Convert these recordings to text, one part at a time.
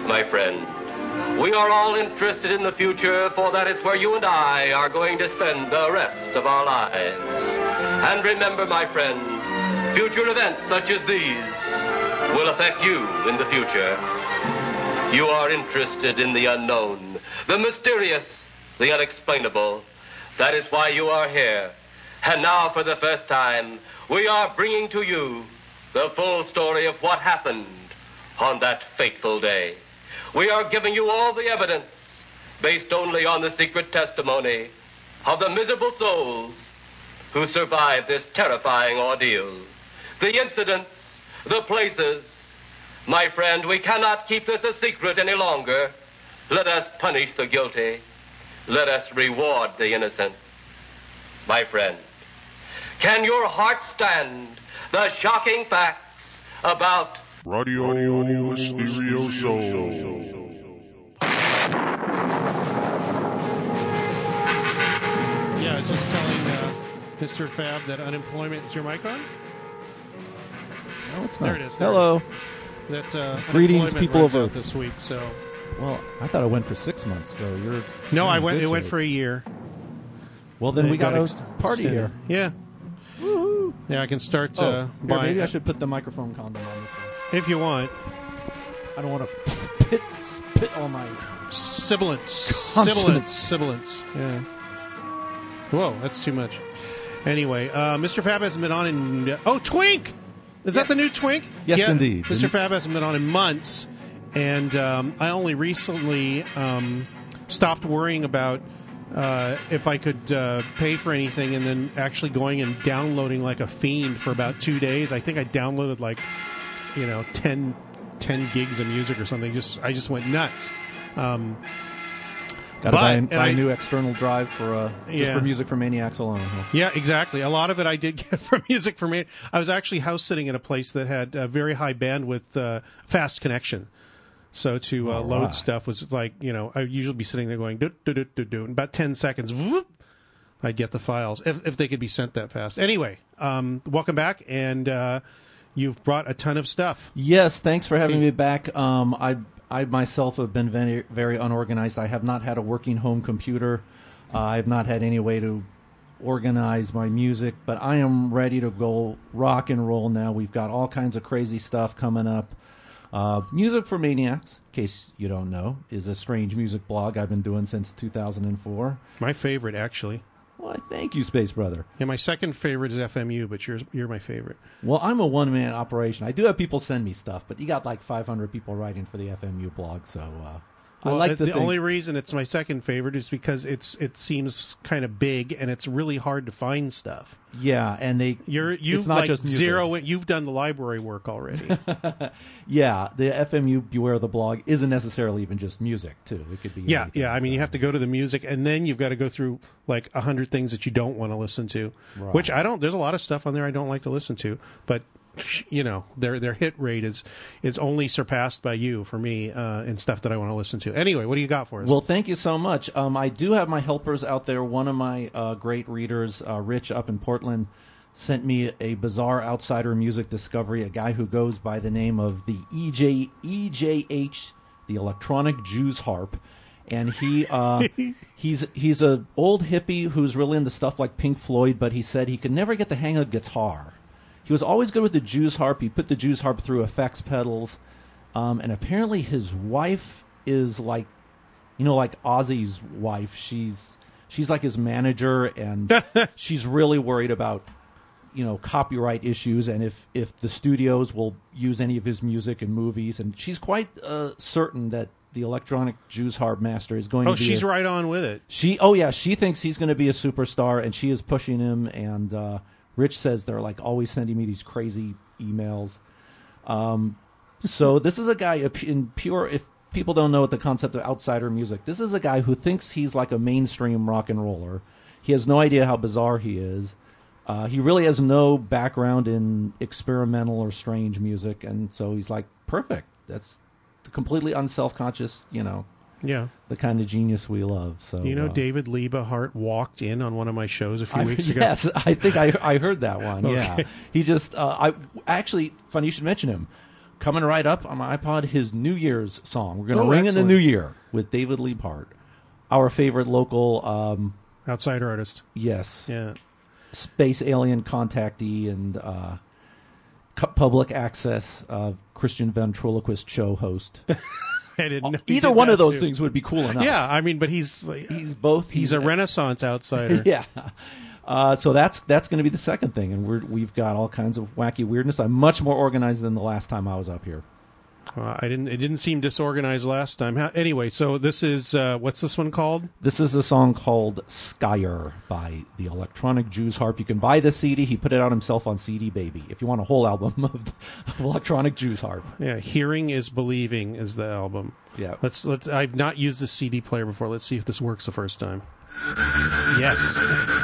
my friend. We are all interested in the future, for that is where you and I are going to spend the rest of our lives. And remember, my friend, future events such as these will affect you in the future. You are interested in the unknown, the mysterious, the unexplainable. That is why you are here. And now, for the first time, we are bringing to you the full story of what happened on that fateful day. We are giving you all the evidence based only on the secret testimony of the miserable souls who survived this terrifying ordeal. The incidents, the places. My friend, we cannot keep this a secret any longer. Let us punish the guilty. Let us reward the innocent. My friend, can your heart stand the shocking facts about Radio Mysterioso? Yeah, I was just telling Mr. Fab that unemployment... Is your mic on? No, it's not. There it is. Hello. That Greetings, people runs of out Earth. this week, so... Well, I thought it went for 6 months, so you're... No, you're in it good went shape. for a year. Well, then we got a party extended. here. Yeah. Woohoo! Yeah, I can start Here, buying... maybe I should put the microphone condom on this one. If you want. I don't want to spit all my... Sibilance. Consonants. Sibilance. Yeah. Whoa, that's too much. Anyway, Mr. Fab hasn't been on in... Oh, Twink! Is that the new Twink? Yes, yeah, indeed. Mr. Fab hasn't been on in months, and I only recently stopped worrying about if I could pay for anything, and then actually going and downloading like a fiend for about 2 days. I think I downloaded like, 10 gigs of music or something. I just went nuts. Got to buy a new external drive for for Music for Maniacs alone. Huh? Yeah, exactly. A lot of it I did get from Music for Maniacs. I was actually house sitting at a place that had very high bandwidth, fast connection. So to load stuff was like, I'd usually be sitting there going, do, do, do, do, do. In about 10 seconds, whoop, I'd get the files, if they could be sent that fast. Anyway, welcome back, and you've brought a ton of stuff. Yes, thanks for having me back. I myself have been very, very unorganized. I have not had a working home computer. I have not had any way to organize my music, but I am ready to go rock and roll now. We've got all kinds of crazy stuff coming up. Music for Maniacs, in case you don't know, is a strange music blog I've been doing since 2004. My favorite, actually. Well, thank you, Space Brother. Yeah, my second favorite is FMU, but you're my favorite. Well, I'm a one-man operation. I do have people send me stuff, but you got like 500 people writing for the FMU blog, so I like to the think... only reason it's my second favorite is because it seems kind of big, and it's really hard to find stuff. Yeah, and you've not like just music. you've done the library work already. Yeah, the FMU Beware the blog isn't necessarily even just music too. It could be anything, I mean, you have to go to the music, and then you've got to go through like 100 things that you don't want to listen to. Right. Which I don't. There's a lot of stuff on there I don't like to listen to, but their hit rate is only surpassed by you for me in stuff that I want to listen to. Anyway, what do you got for us? Well, thank you so much. I do have my helpers out there. One of my great readers, Rich up in Portland, sent me a bizarre outsider music discovery, a guy who goes by the name of the EJH, the Electronic Jews Harp. And he's a old hippie who's really into stuff like Pink Floyd, but he said he could never get the hang of guitar. He was always good with the Jews harp. He put the Jews harp through effects pedals, and apparently his wife is like Ozzy's wife. She's like his manager, and she's really worried about copyright issues, and if the studios will use any of his music in movies, and she's quite certain that the Electronic Jews Harp Master is going to be... Oh, she's right on with it. She thinks he's going to be a superstar, and she is pushing him, and Rich says they're like always sending me these crazy emails. So this is a guy in pure... If people don't know what the concept of outsider music, this is a guy who thinks he's like a mainstream rock and roller. He has no idea how bizarre he is. He really has no background in experimental or strange music, and so he's like, perfect. That's completely unselfconscious, Yeah. the kind of genius we love. So David Liebehart walked in on one of my shows a few weeks ago. Yes, I think I heard that one. Okay. Yeah, he just. I actually, funny you should mention him. Coming right up on my iPod, his New Year's song. We're going to ring in excellent. the New Year with David Liebhardt, our favorite local... outsider artist. Yes. Yeah. Space alien contactee and public access Christian ventriloquist show host. I didn't know he Either did one that of those too. things would be cool enough. Yeah, I mean, but he's both. He's a Renaissance outsider. Yeah. So that's going to be the second thing, and we've got all kinds of wacky weirdness. I'm much more organized than the last time I was up here. It didn't seem disorganized last time. Anyway, so this is what's this one called? This is a song called Skyer by the Electronic Jews Harp. You can buy this CD. He put it out himself on CD Baby. If you want a whole album of Electronic Jews Harp. Yeah, Hearing is Believing is the album. Yeah. Let's. I've not used the CD player before. Let's see if this works the first time. Yes.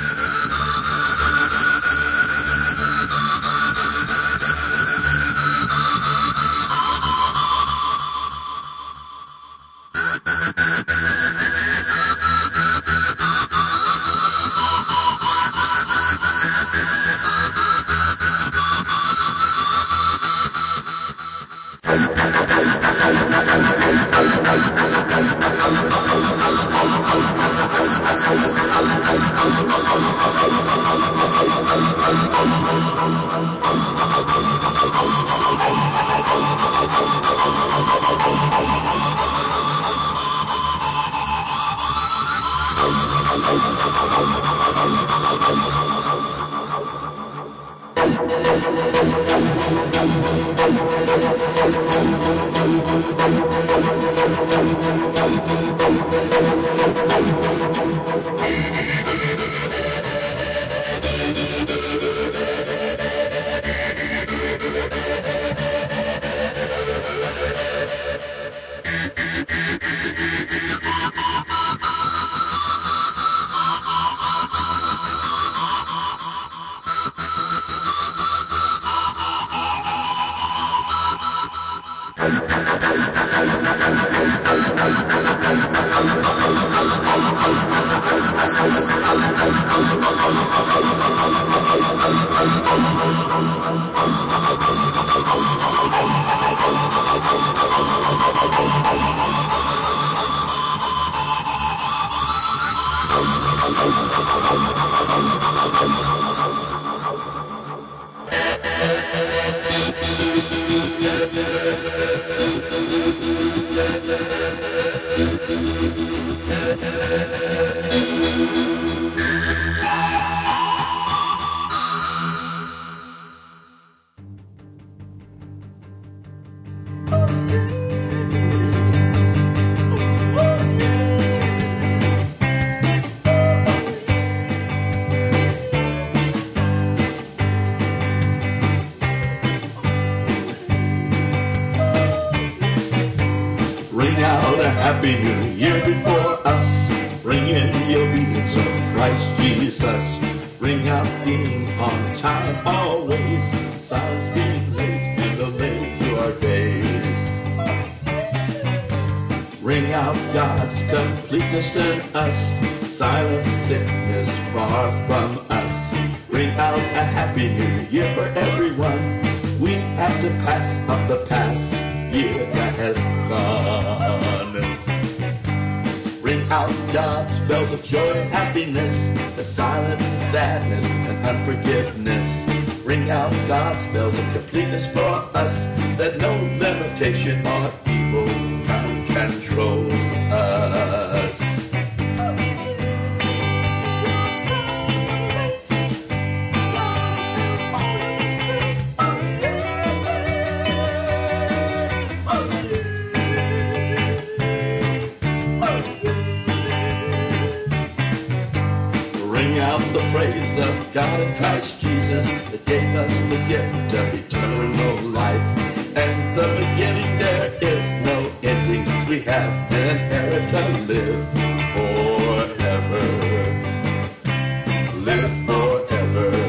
Ring out a happy new year before us. Ring in the obedience of Christ Jesus. Ring out being on time always. Silence being late and the late to our days. Ring out God's completeness in us. Silence sickness far from us. Ring out a happy new year for everyone. We have to pass up the past year that has gone. Ring out God's bells of joy and happiness, the silent sadness and unforgiveness. Ring out God's bells of completeness for us, that no limitation or evil can control us. Ring out the praise of God in Christ Jesus that gave us the gift of eternal life. And the beginning there is no ending. We have an inherit to live forever. Live forever.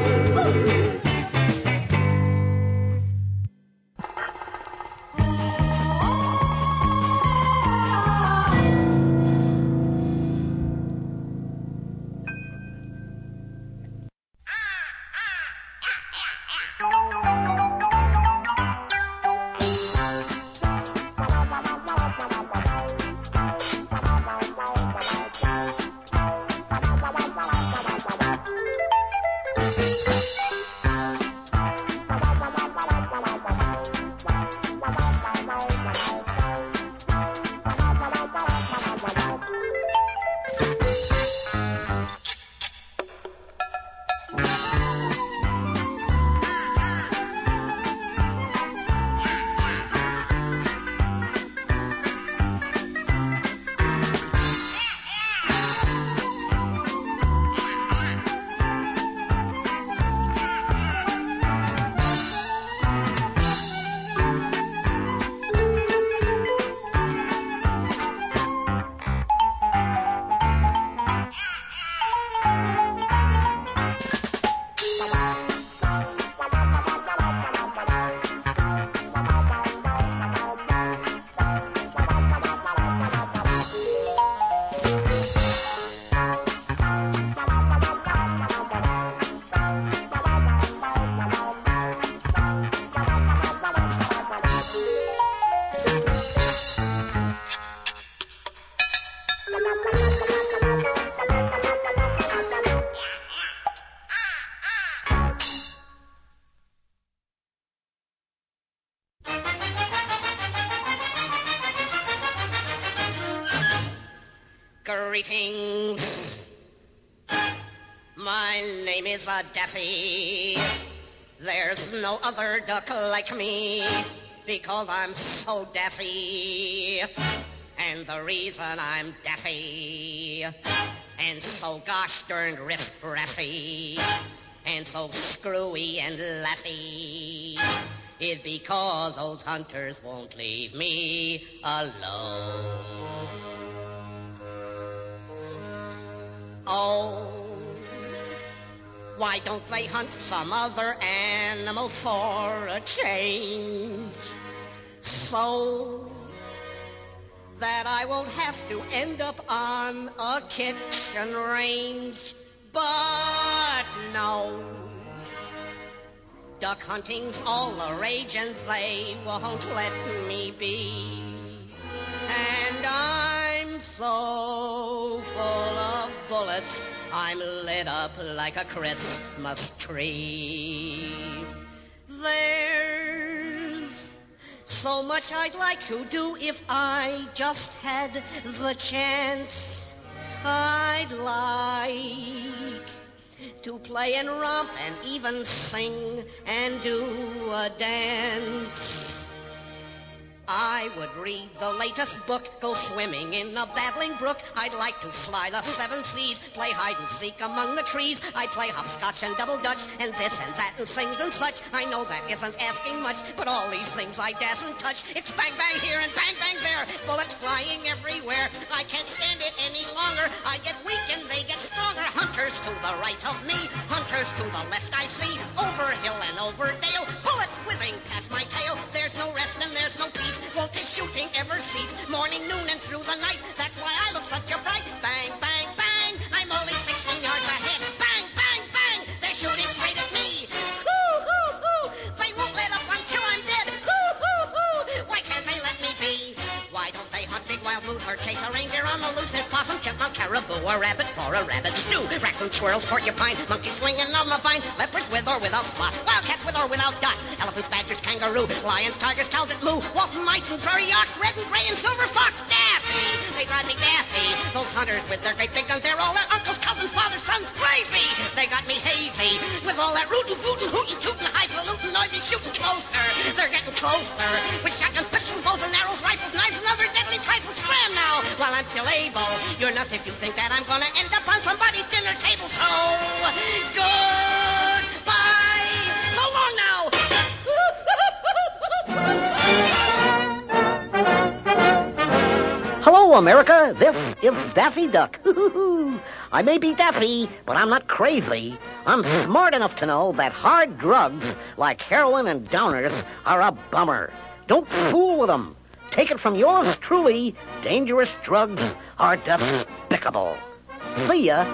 name is Daffy. There's no other duck like me, because I'm so daffy. And the reason I'm daffy, and so gosh darned riff-raffy, and so screwy and laughy, is because those hunters won't leave me alone. Oh, why don't they hunt some other animal for a change, so that I won't have to end up on a kitchen range? But no, duck hunting's all the rage and they won't let me be. And I'm so full of bullets, I'm lit up like a Christmas tree. There's so much I'd like to do if I just had the chance. I'd like to play and romp and even sing and do a dance. I would read the latest book, go swimming in a babbling brook. I'd like to fly the 7 seas, play hide and seek among the trees. I'd play hopscotch and double dutch, and this and that and things and such. I know that isn't asking much, but all these things I dassn't touch. It's bang bang here and bang bang there, bullets flying everywhere. I can't stand it any longer, I get weak and they get stronger. Hunters to the right of me, hunters to the left I see. Over hill and over dale, bullets whizzing past my tail. There's no rest and there's no peace, won't this shooting ever cease? Morning, noon, and through the night, that's why I look such a fright. Bang, bang, bang, I'm only 16 yards ahead. Bang, bang, bang, they're shooting straight at me. Hoo, hoo, hoo, they won't let up until I'm dead. Hoo, hoo, hoo, why can't they let me be? Why don't they hunt big wild moose or chase a reindeer on the loose? There's possum, chipmunk, caribou, a rabbit for a rabbit stew. Raccoon, squirrels, porcupine, monkeys swinging on the vine. Leopards with or without spots, wildcats with or without dots. Elephants, badgers, kangaroo, lions, tigers, cows that moo. Wolf, mice, and prairie ox, red and gray and silver fox. Daffy, they drive me daffy. Those hunters with their great big guns, they're all their uncles, cousins, fathers, sons, crazy. They got me hazy with all that rootin', footin', hootin', tootin', highfalutin', noisy shootin' closer. They're getting closer with shotguns, pistols, bows and arrows, rifles, knives, and other deadly trifles. Scram now while I'm still able. You're nuts if you think that I'm gonna end up on somebody's dinner table. So goodbye, so long now. Hello, America. This is Daffy Duck. I may be daffy, but I'm not crazy. I'm smart enough to know that hard drugs like heroin and downers are a bummer. Don't fool with them. Take it from yours truly, dangerous drugs are despicable. See ya.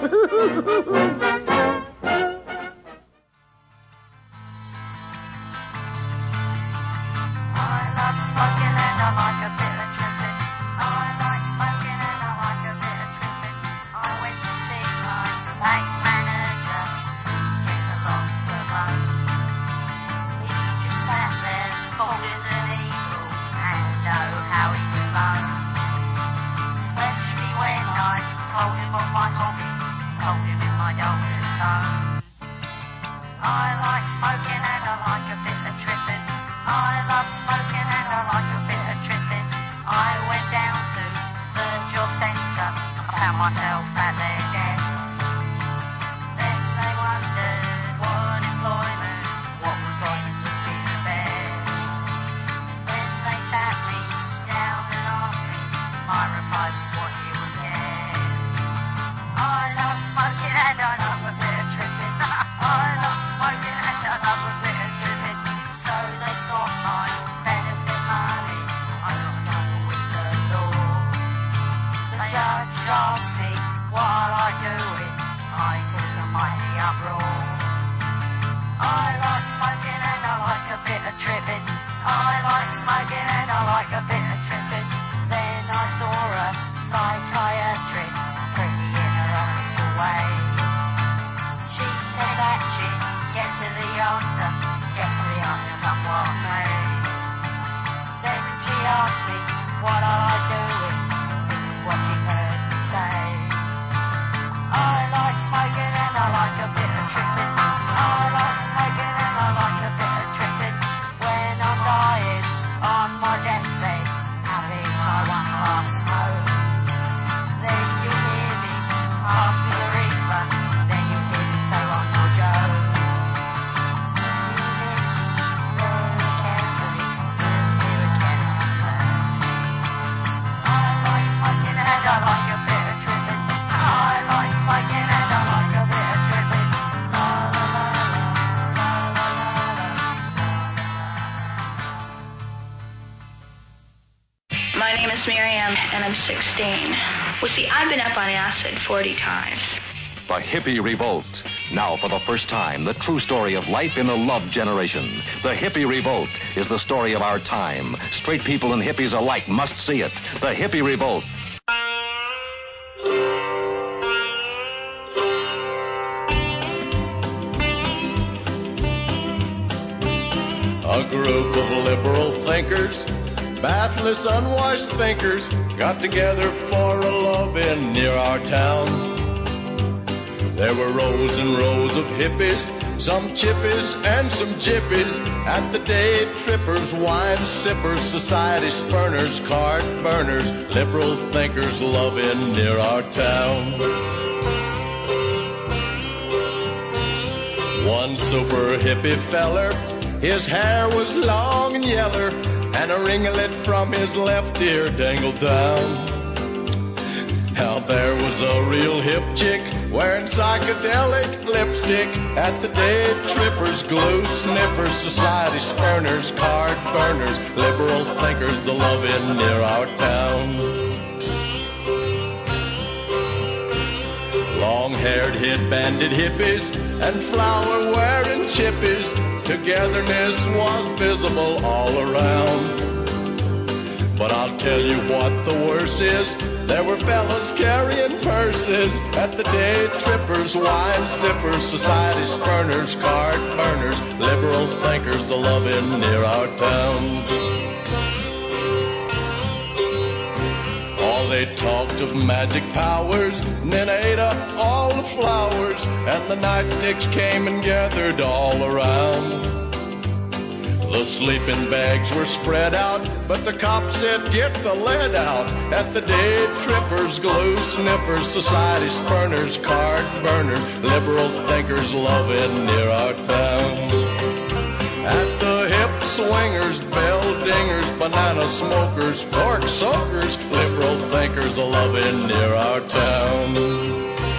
I love smoking and I like a bit of tripping. I like smoking and I like a bit of tripping. I went to see my bank manager 2 years along to run. He just sat there, cold as an eagle, and oh how he could run. Especially when I told him of my hobbies, told him in my dulcet tone. I like smoking and I like a bit of tripping. I love smoking and I like a bit of tripping. I went down to the job centre, I found myself at their desk. Then they wondered what employment would be the best. Then they sat me down and asked me, my reply was what you would guess. I love smoking and I love a bit of tripping. I love smoking and I love a bit of tripping. So they stopped my benefit money. I got done with the law. The judge asked me what I do it. I took a mighty uproar. I like smoking and I like a bit of tripping. I like smoking and I like a bit of tripping. Then I saw a psychiatrist, pretty in her own little way. She said that she'd get to the answer, come what may. Then she asked me what I do with. This is what she heard me say. I like smoking and I like a bit of tripping. and I'm 16. Well, see, I've been up on acid 40 times. The Hippie Revolt. Now, for the first time, the true story of life in the love generation. The Hippie Revolt is the story of our time. Straight people and hippies alike must see it. The Hippie Revolt. A group of liberal thinkers, bathless, unwashed thinkers, got together for a love-in near our town. There were rows and rows of hippies, some chippies and some jippies, at the day trippers, wine sippers, society spurners, card burners, liberal thinkers love-in near our town. One super hippie feller, his hair was long and yeller, and a ringlet from his left ear dangled down. Now there was a real hip chick wearing psychedelic lipstick at the day trippers, glue sniffers, society spurners, card burners, liberal thinkers, the love-in near our town. Long-haired, head-banded hippies and flower-wearing chippies, togetherness was visible all around. But I'll tell you what the worst is, there were fellas carrying purses at the day trippers, wine sippers, society spurners, card burners, liberal thinkers, the love-in near our town. All they talked of magic powers, and then ate up all the flowers, and the nightsticks came and gathered all around. The sleeping bags were spread out, but the cops said, get the lead out. At the day trippers, glue sniffers, society spurners, card burners, liberal thinkers love-in near our town. At the hip swingers, bell dingers, banana smokers, cork soakers, liberal thinkers love-in near our town.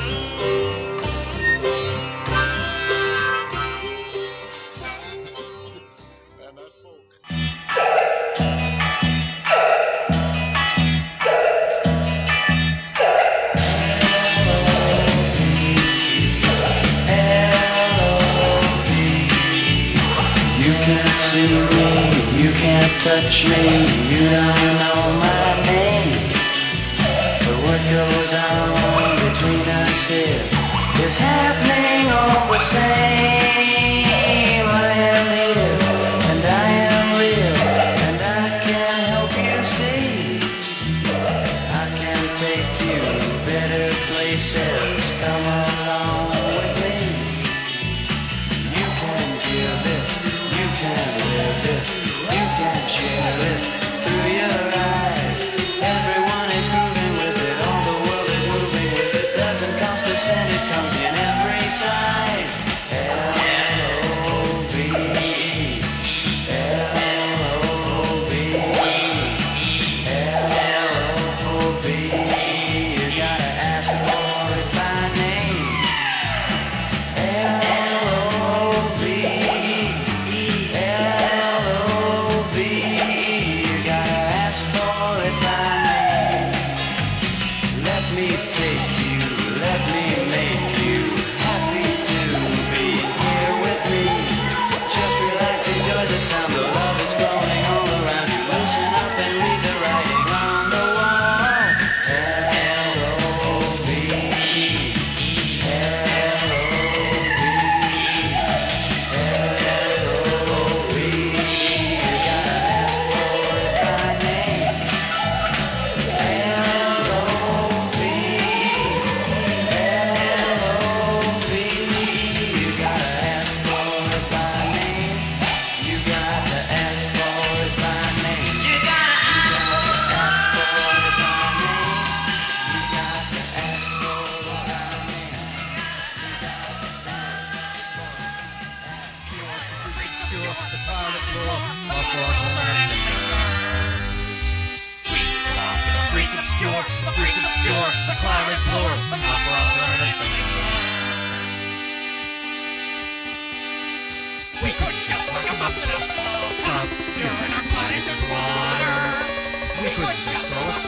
See me, you can't touch me, you don't know my name. But what goes on between us here is happening all the same. I am here, and I am real, and I can help you see. I can take you better places, come along with me. You can give it, you can live it, you can share it through your eyes. Everyone is moving with it, all the world is moving with it. Doesn't cost a cent, it comes in every size. L-O-V-E, L-O-V-E, L-O-V-E. You gotta ask for it by name. L-O-V-E.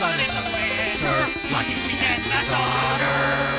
son, it's a winter. Lucky we get that daughter.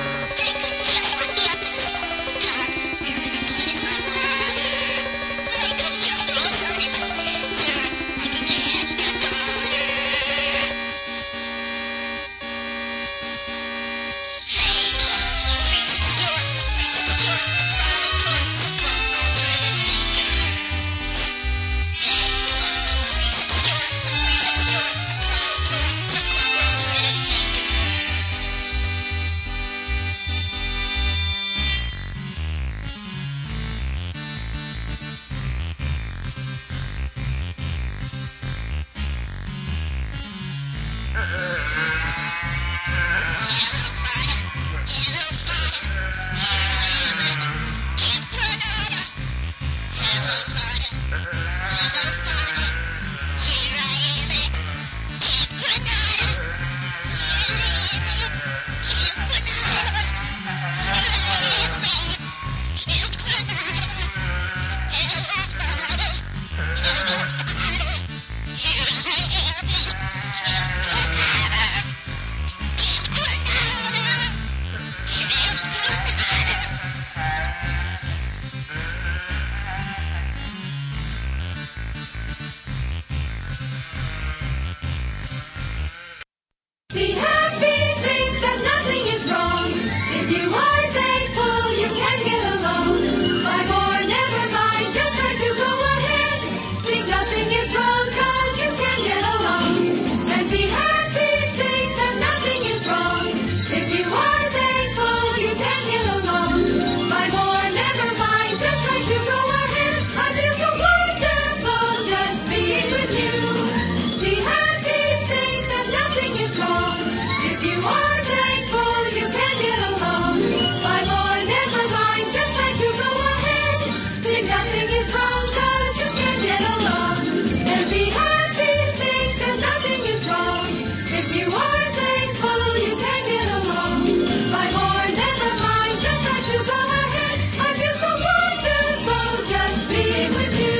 Be happy, think that nothing is wrong. If you are thankful, you can get along. Five more, never mind, just try to go ahead. Think nothing is wrong, cause you can get along. And be happy, think that nothing is wrong. If you are thankful, you can get along. Five more, never mind, just try to go ahead. I feel so wonderful just being with you. Be happy, think that nothing is wrong. If you are thankful, you can get along. Five more, never mind, just try to go ahead. Think nothing is wrong, cause you can get along. And be happy, think that nothing is wrong. If you are thankful, you can get along. Five more, never mind, just try to go ahead. I feel so wonderful just being with you.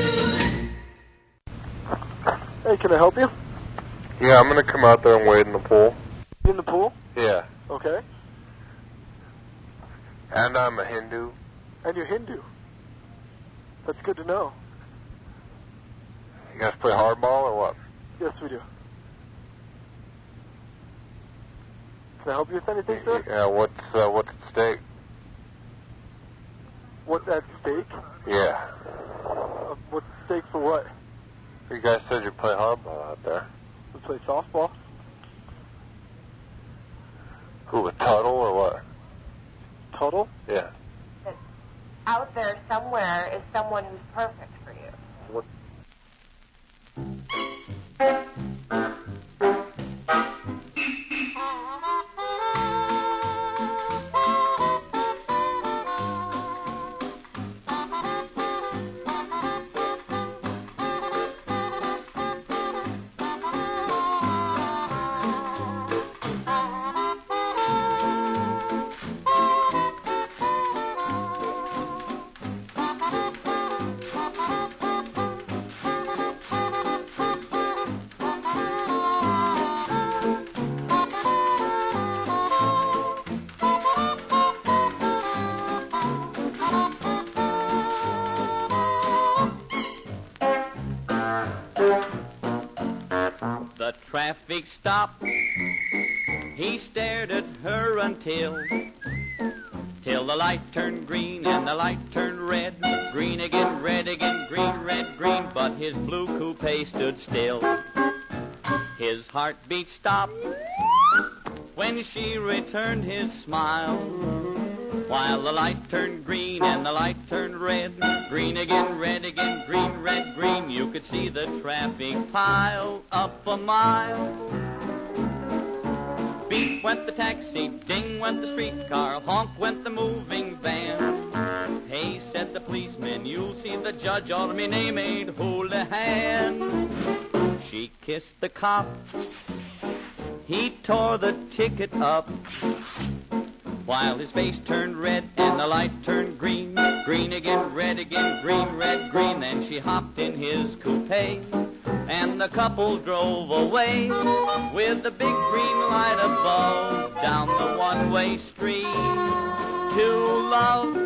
Hey, can I help you? Yeah, I'm gonna come out there and wade in the pool. In the pool? Yeah. Okay. And I'm a Hindu. And you're Hindu. That's good to know. You guys play hardball or what? Yes, we do. Can I help you with anything, sir? Yeah, what's at stake? What's at stake? Yeah. What's at stake for what? You guys said you play hardball out there. We play softball. Who, a Tuttle or what? Tuttle? Yeah. Out there somewhere is someone who's perfect for you. What? The traffic stopped. He stared at her until the light turned green and the light turned red. Green again, red again, green, red, green. But his blue coupe stood still. His heartbeat stopped when she returned his smile. While the light turned green and the light turned red. Green again, red again, green, red, green. You could see the traffic pile up a mile. Beep went the taxi, ding went the streetcar, honk went the moving van. Hey, said the policeman, you'll see the judge, or me name ain't Houlihan. She kissed the cop, he tore the ticket up. While his face turned red and the light turned green. Green again, red again, green, red, green. Then she hopped in his coupe. And the couple drove away with the big green light above down the one-way street to love.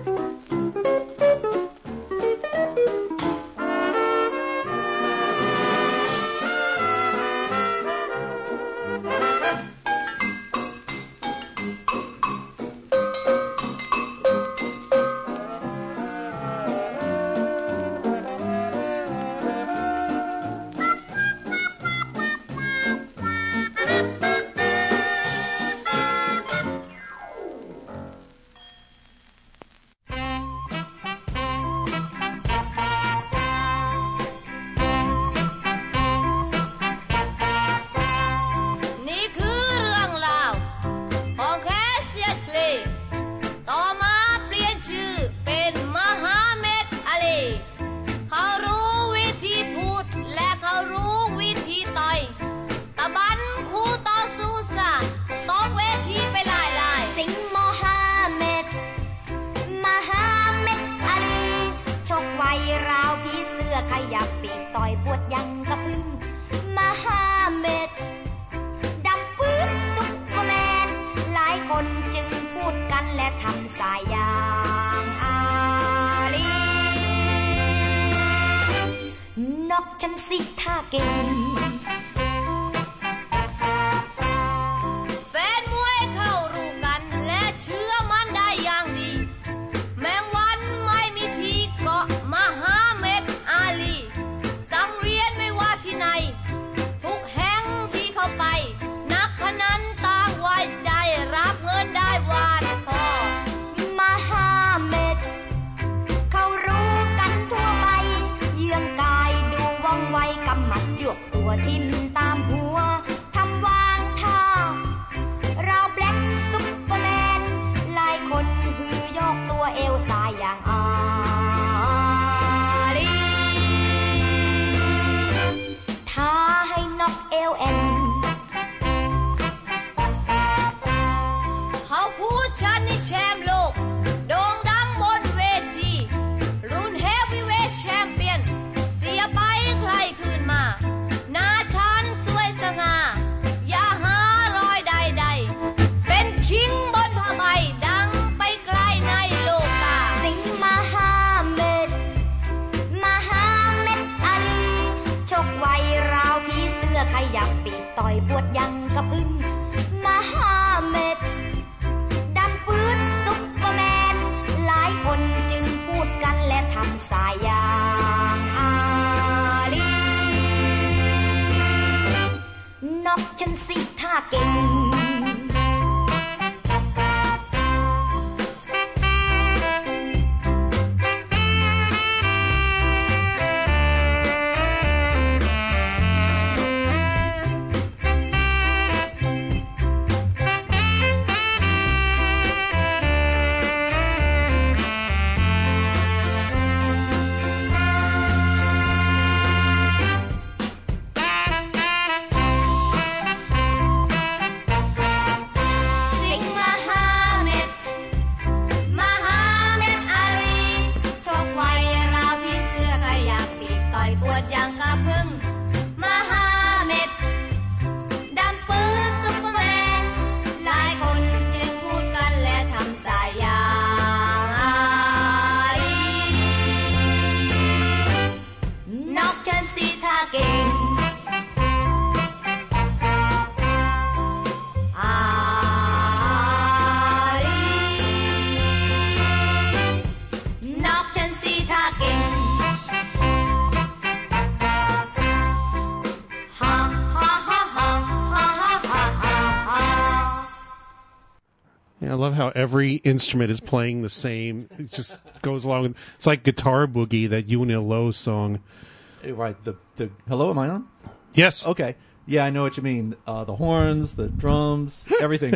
I love how every instrument is playing the same. It just goes along with, it's like Guitar Boogie, that Una Lowe song. Right. The hello, am I on? Yes. Okay. Yeah, I know what you mean. The horns, the drums, everything.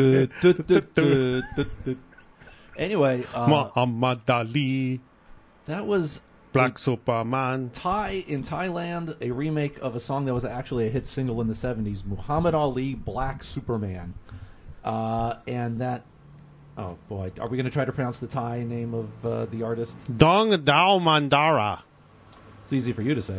Anyway, Muhammad Ali. That was Black Superman. In Thailand, a remake of a song that was actually a hit single in the 70s, Muhammad Ali, Black Superman. And that, oh boy, are we going to try to pronounce the Thai name of the artist? Dong Dao Mandara. It's easy for you to say.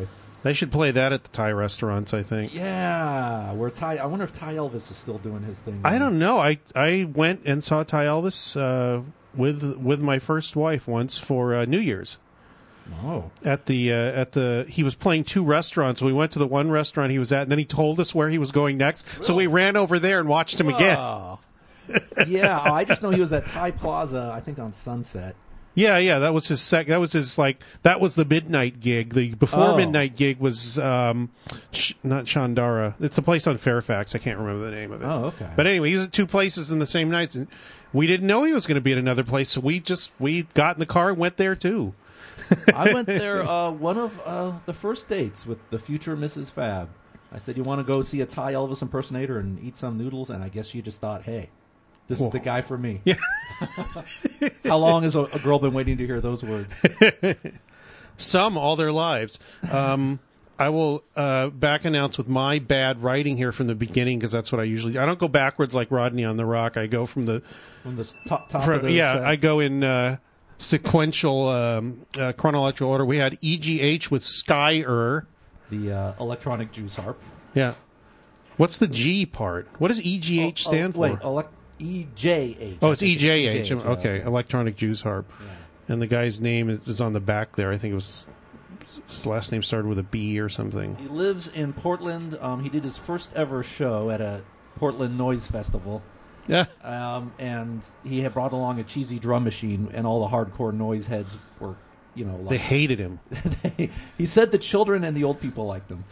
They should play that at the Thai restaurants, I think. Yeah, where Thai. I wonder if Thai Elvis is still doing his thing. I don't know. I went and saw Thai Elvis with my first wife once for New Year's. Oh. At the he was playing 2 restaurants. We went to the one restaurant he was at, and then he told us where he was going next. Really? So we ran over there and watched him again. Yeah, I just know he was at Thai Plaza, I think on Sunset. Yeah, that was his that was his that was the midnight gig. The before midnight gig was not Chandara. It's a place on Fairfax. I can't remember the name of it. Oh, okay. But anyway, he was at 2 places in the same night, and we didn't know he was going to be at another place, so we got in the car and went there too. I went there one of the first dates with the future Mrs. Fab. I said, "You want to go see a Thai Elvis impersonator and eat some noodles?" And I guess she just thought, "Hey, this is the guy for me." Yeah. How long has a girl been waiting to hear those words? Some all their lives. I will back announce with my bad writing here from the beginning, because that's what I usually do. I don't go backwards like Rodney on the Rock. I go from the top of the set. I go in sequential chronological order. We had EGH with Sky-er. The electronic juice harp. Yeah. What's the G part? What does EGH stand for? Wait, EJH. Oh, it's EJH. Okay, electronic juice harp. Yeah. And the guy's name is on the back there. I think it was his last name started with a B or something. He lives in Portland. He did his first ever show at a Portland Noise Festival. Yeah. And he had brought along a cheesy drum machine, and all the hardcore noise heads were, they hated him. He said the children and the old people liked him.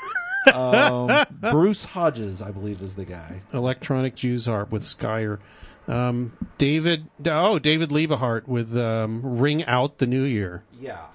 Bruce Hodges, I believe, is the guy. Electronic Jews harp with Sky-er. David Liebehart with Ring Out the New Year. Yeah.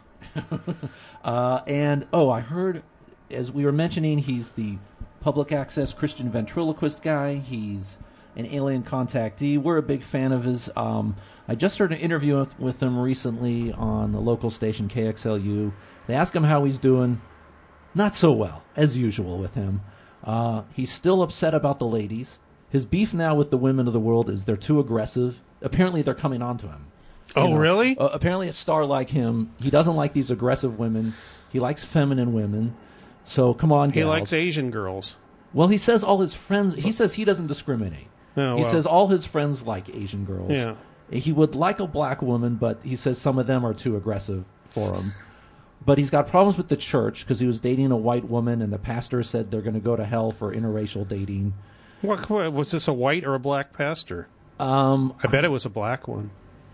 I heard, as we were mentioning, he's the public access Christian ventriloquist guy. He's an alien contactee. We're a big fan of his. I just heard an interview with him recently on the local station KXLU. They asked him how he's doing. Not so well, as usual with him. He's still upset about the ladies. His beef now with the women of the world is they're too aggressive. Apparently they're coming on to him. Really? Apparently a star like him, he doesn't like these aggressive women. He likes feminine women. So come on, gals. He likes Asian girls. Well, he says all his friends, he says he doesn't discriminate. He says all his friends like Asian girls. Yeah. He would like a black woman, but he says some of them are too aggressive for him. But he's got problems with the church because he was dating a white woman, and the pastor said they're going to go to hell for interracial dating. What was this, a white or a black pastor? I bet it was a black one.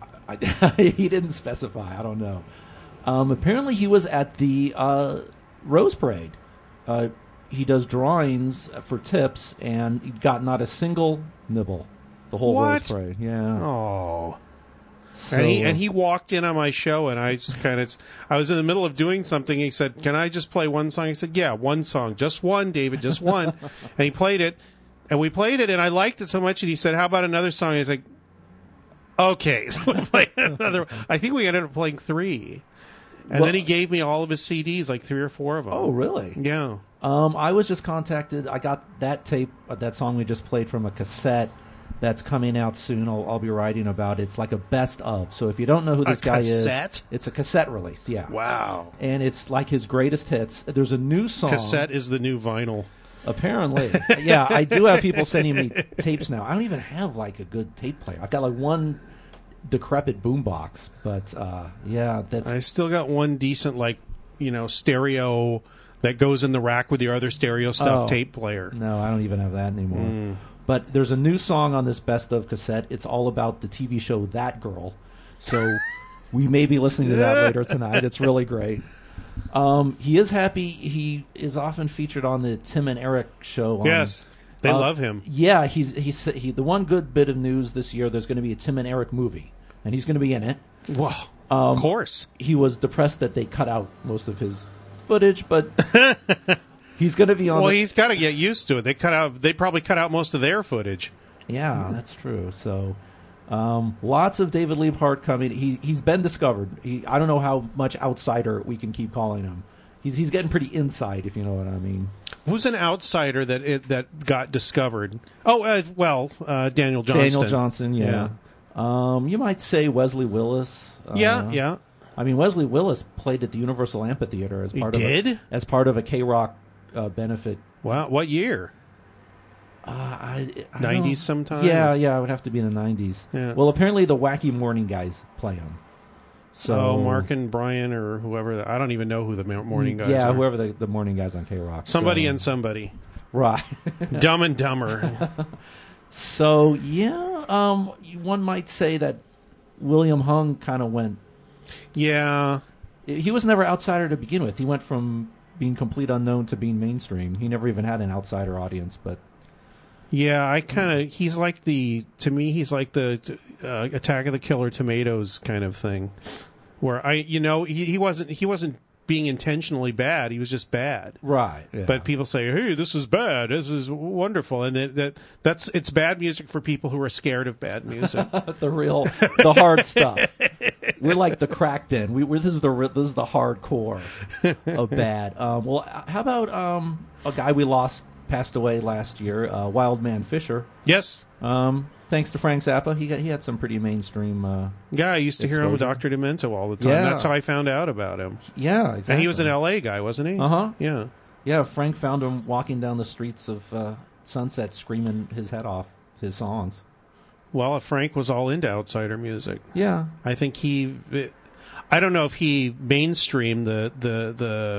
He didn't specify. I don't know. Apparently, he was at the Rose Parade. He does drawings for tips, and he got not a single nibble the whole Rose Parade. Yeah. Oh. So, and he walked in on my show, and I just I was in the middle of doing something. He said, "Can I just play one song?" I said, "Yeah, one song, just one, David, just one." And he played it, and we played it, and I liked it so much. And he said, "How about another song?" And I was like, "Okay." So we played another. I think we ended up playing 3, and then he gave me all of his CDs, like 3 or 4 of them. Oh, really? Yeah. I was just contacted. I got that tape, that song we just played, from a cassette that's coming out soon. I'll be writing about it. It's like a best of. So if you don't know who this guy is, it's a cassette release. Yeah. Wow. And it's like his greatest hits. There's a new song. Cassette is the new vinyl. Apparently. Yeah, I do have people sending me tapes now. I don't even have like a good tape player. I've got like one decrepit boombox, but yeah, that's. I still got one decent stereo that goes in the rack with your other stereo stuff tape player. No, I don't even have that anymore. But there's a new song on this best of cassette. It's all about the TV show That Girl. So we may be listening to that later tonight. It's really great. He is happy. He is often featured on the Tim and Eric show. Yes, they love him. Yeah, the one good bit of news this year, there's going to be a Tim and Eric movie, and he's going to be in it. Wow, of course. He was depressed that they cut out most of his footage, but he's going to be on. Well, he's got to get used to it. They probably cut out most of their footage. Yeah, that's true. So, lots of David Liebehart coming. He's been discovered. I don't know how much outsider we can keep calling him. He's getting pretty inside, if you know what I mean. Who's an outsider that got discovered? Oh, Daniel Johnston. Daniel Johnson, yeah. You might say Wesley Willis. Yeah. I mean, Wesley Willis played at the Universal Amphitheater as part He of a K-Rock benefit. Wow, what year? I 90s sometime? Yeah, it would have to be in the 90s. Yeah. Well, apparently the Wacky Morning guys play him. So Mark and Brian or whoever. I don't even know who the morning guys are. Yeah, whoever the morning guys on K-Rock. Somebody and somebody. Right. Dumb and Dumber. So, yeah, one might say that William Hung kind of went... Yeah. He was never outsider to begin with. He went from being complete unknown to being mainstream. He never even had an outsider audience, but... Yeah, he's like the Attack of the Killer Tomatoes kind of thing, where he wasn't being intentionally bad, he was just bad. Right. Yeah. But people say, hey, this is bad, this is wonderful, and it's bad music for people who are scared of bad music. the hard stuff. We're like the cracked in. This is the hardcore of bad. Well, how about a guy we passed away last year, Wildman Fisher. Yes. Thanks to Frank Zappa, he had some pretty mainstream. Yeah, I used to hear him with Dr. Demento all the time. Yeah. That's how I found out about him. Yeah, exactly. And he was an L.A. guy, wasn't he? Uh-huh. Yeah. Yeah, Frank found him walking down the streets of Sunset screaming his head off his songs. Well, Frank was all into outsider music. Yeah. I think I don't know if he mainstreamed the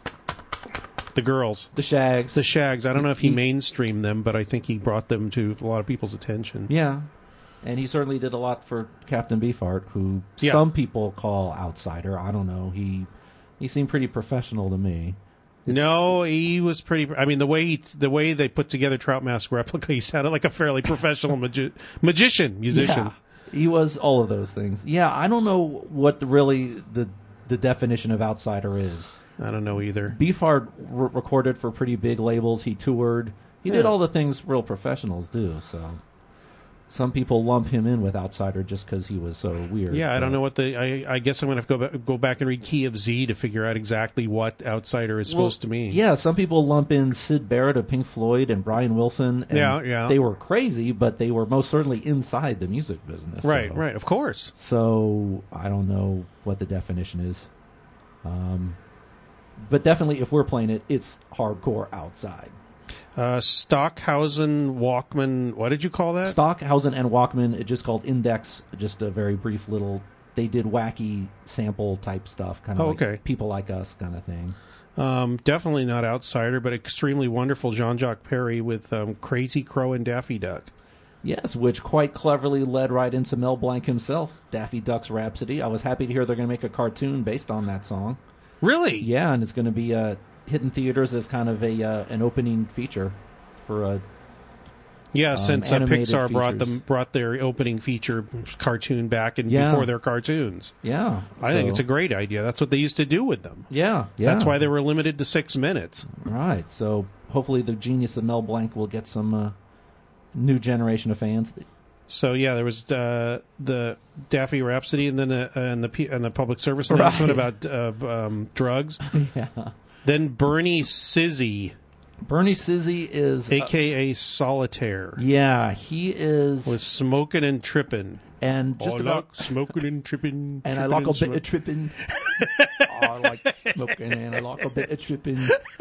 girls. The Shags. I don't know if he mainstreamed them, but I think he brought them to a lot of people's attention. Yeah. And he certainly did a lot for Captain Beefheart, who some people call outsider. I don't know. He seemed pretty professional to me. No, he was pretty... I mean, the way they put together Trout Mask Replica, he sounded like a fairly professional musician. Yeah, he was all of those things. Yeah, I don't know what the definition of outsider is. I don't know either. Beefheart recorded for pretty big labels. He toured. He did all the things real professionals do. So some people lump him in with outsider just because he was so weird. Yeah, I don't know what I guess I'm going to have to go back and read Key of Z to figure out exactly what outsider is supposed to mean. Yeah, some people lump in Syd Barrett of Pink Floyd and Brian Wilson. And yeah. They were crazy, but they were most certainly inside the music business. Right, so. right, of course. So I don't know what the definition is. But definitely, if we're playing it, it's hardcore outside. Stockhausen, Walkman, what did you call that? Stockhausen and Walkman, it just called Index, just a very brief little, they did wacky sample type stuff, kind of like People Like Us kind of thing. Definitely not outsider, but extremely wonderful Jean-Jacques Perry with Crazy Crow and Daffy Duck. Yes, which quite cleverly led right into Mel Blanc himself, Daffy Duck's Rhapsody. I was happy to hear they're going to make a cartoon based on that song. Really? Yeah, and it's going to be hit in theaters as kind of an opening feature for since Pixar brought their opening feature cartoon back before their cartoons. Yeah, I think it's a great idea. That's what they used to do with them. Yeah. That's why they were limited to 6 minutes. Right. So hopefully the genius of Mel Blanc will get some new generation of fans. So yeah, there was the Daffy Rhapsody, and then the public service announcement about drugs. Yeah. Then Bernie Sizzy. Bernie Sizzy is AKA Solitaire. Yeah, he is was smoking and tripping. And just about smoking and tripping. And I like a bit of tripping. I like smoking and I like a bit of tripping.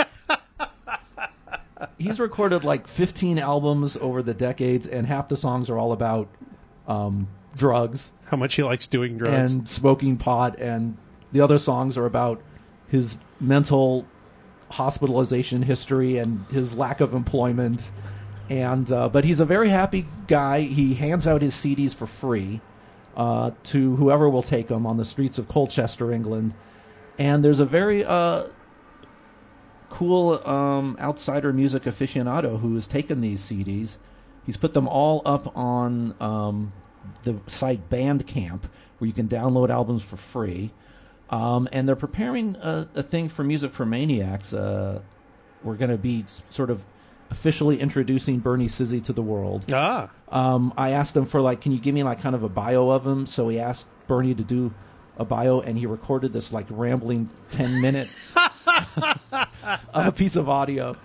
He's recorded like 15 albums over the decades, and half the songs are all about drugs. How much he likes doing drugs. And smoking pot, and the other songs are about his mental hospitalization history and his lack of employment. And but he's a very happy guy. He hands out his CDs for free to whoever will take them on the streets of Colchester, England. And there's a very cool outsider music aficionado who has taken these CDs. He's put them all up on the site Bandcamp, where you can download albums for free. And they're preparing a thing for Music for Maniacs. We're going to be sort of officially introducing Bernie Sizzy to the world. I asked him for can you give me kind of a bio of him? So he asked Bernie to do a bio, and he recorded this rambling 10-minute piece of audio.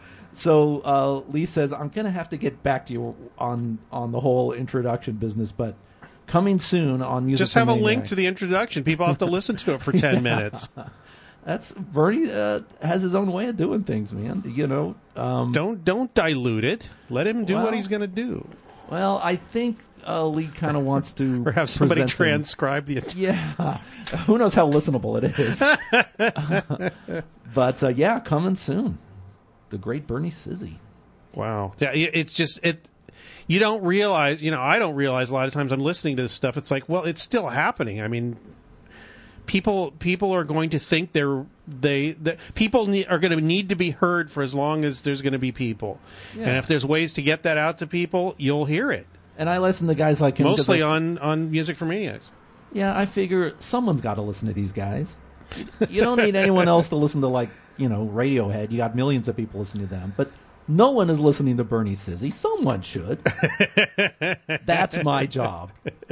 So Lee says, I'm going to have to get back to you on the whole introduction business, but Coming soon on Music Just have a for link Maniacs. to the introduction. People have to listen to it for 10 minutes. That's Bernie has his own way of doing things, man. You know, Don't dilute it. Let him do what Well- he's going to do. Well, I think Lee kind of wants to Or have somebody present him- transcribe the entire... Yeah, who knows how listenable it is. But yeah, coming soon, the great Bernie Sizzy. Wow. Yeah, it's just you don't realize, I don't realize a lot of times I'm listening to this stuff. It's like, well, it's still happening. I mean, people are going to think people are going to need to be heard for as long as there's going to be people. Yeah. And if there's ways to get that out to people, you'll hear it. And I listen to guys like him 'cause Mostly I- on Music for Maniacs. Yeah, I figure someone's got to listen to these guys. You don't need anyone else to listen to, like, Radiohead. You got millions of people listening to them. But no one is listening to Bernie Sizzy. Someone should. That's my job.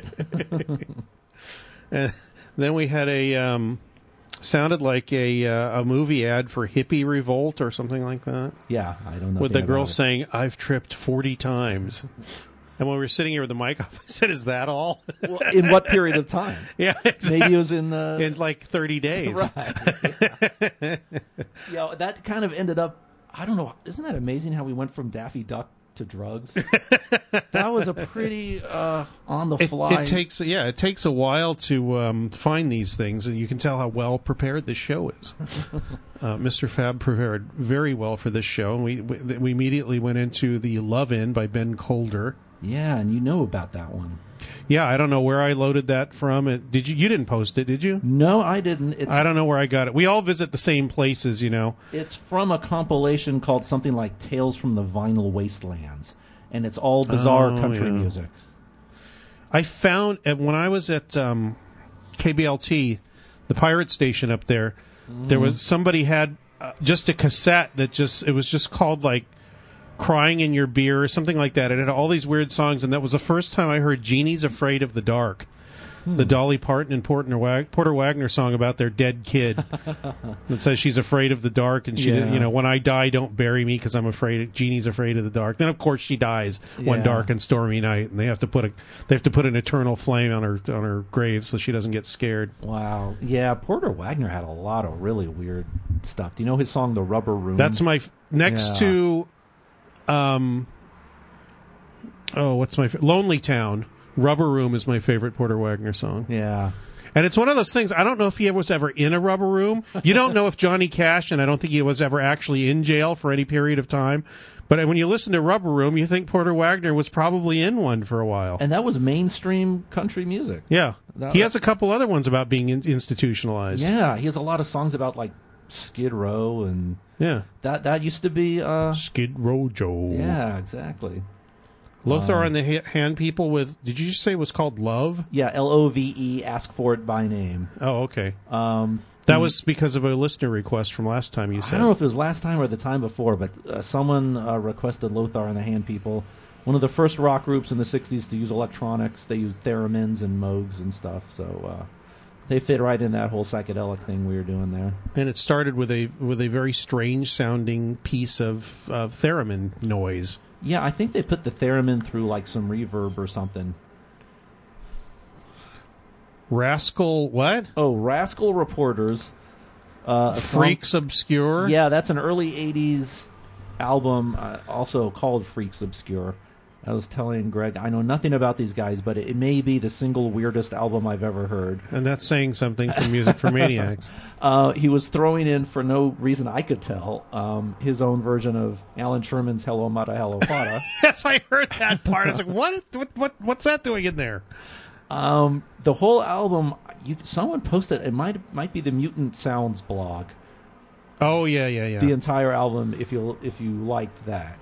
And then we had sounded like a movie ad for Hippie Revolt or something like that. Yeah, I don't know. With the anything girl about it. saying, "I've tripped 40 times." And when we were sitting here with the mic off, I said, "Is that all?" Well, in what period of time? Yeah, exactly. Maybe it was in like 30 days. Right. Yeah, that kind of ended up. I don't know. Isn't that amazing how we went from Daffy Duck to drugs? That was a pretty on the fly. It takes a while to find these things, and you can tell how well prepared this show is. Mr. Fab prepared very well for this show, and we immediately went into the Love In by Ben Colder. Yeah, and you know about that one. Yeah, I don't know where I loaded that from. Did you? You didn't post it, did you? No, I didn't. I don't know where I got it. We all visit the same places, It's from a compilation called something like Tales from the Vinyl Wastelands, and it's all bizarre country music. I found when I was at KBLT, the pirate station up there, there was somebody had just a cassette that it was just called like Crying in Your Beer or something like that. It had all these weird songs, and that was the first time I heard Jeannie's Afraid of the Dark, the Dolly Parton and Porter Wagner song about their dead kid. That says she's afraid of the dark, and she, when I die, don't bury me because I'm afraid. Jeannie's afraid of the dark. Then of course she dies one dark and stormy night, and they have to put an eternal flame on her grave so she doesn't get scared. Wow. Yeah, Porter Wagner had a lot of really weird stuff. Do you know his song "The Rubber Room"? That's my next to. What's my Lonely Town? Rubber Room is my favorite Porter Wagner song. Yeah. And it's one of those things, I don't know if he was ever in a rubber room. You don't know if Johnny Cash, and I don't think he was ever actually in jail for any period of time. But when you listen to Rubber Room, you think Porter Wagner was probably in one for a while. And that was mainstream country music. Yeah. He has a couple other ones about being institutionalized. Yeah, he has a lot of songs about, like, Skid Row, and that used to be Skid Row Joe. Yeah, exactly. Lothar and the Hand People with, did you just say it was called Love? Yeah, Love, Ask For It By Name. Oh, okay. That was because of a listener request from last time you said. I don't know if it was last time or the time before, but someone requested Lothar and the Hand People, one of the first rock groups in the 60s to use electronics. They used theremins and Moogs and stuff, so they fit right in that whole psychedelic thing we were doing there. And it started with a very strange sounding piece of theremin noise. Yeah, I think they put the theremin through like some reverb or something. Rascal what? Oh, Rascal Reporters. Freaks Obscure? Yeah, that's an early 80s album, also called Freaks Obscure. I was telling Greg, I know nothing about these guys, but it may be the single weirdest album I've ever heard. And that's saying something from Music for Maniacs. He was throwing in, for no reason I could tell, his own version of Alan Sherman's Hello Mata Hello Fata. Yes, I heard that part. I was like, what's that doing in there? The whole album, someone posted, it might be the Mutant Sounds blog. Oh, yeah. The entire album, if you liked that.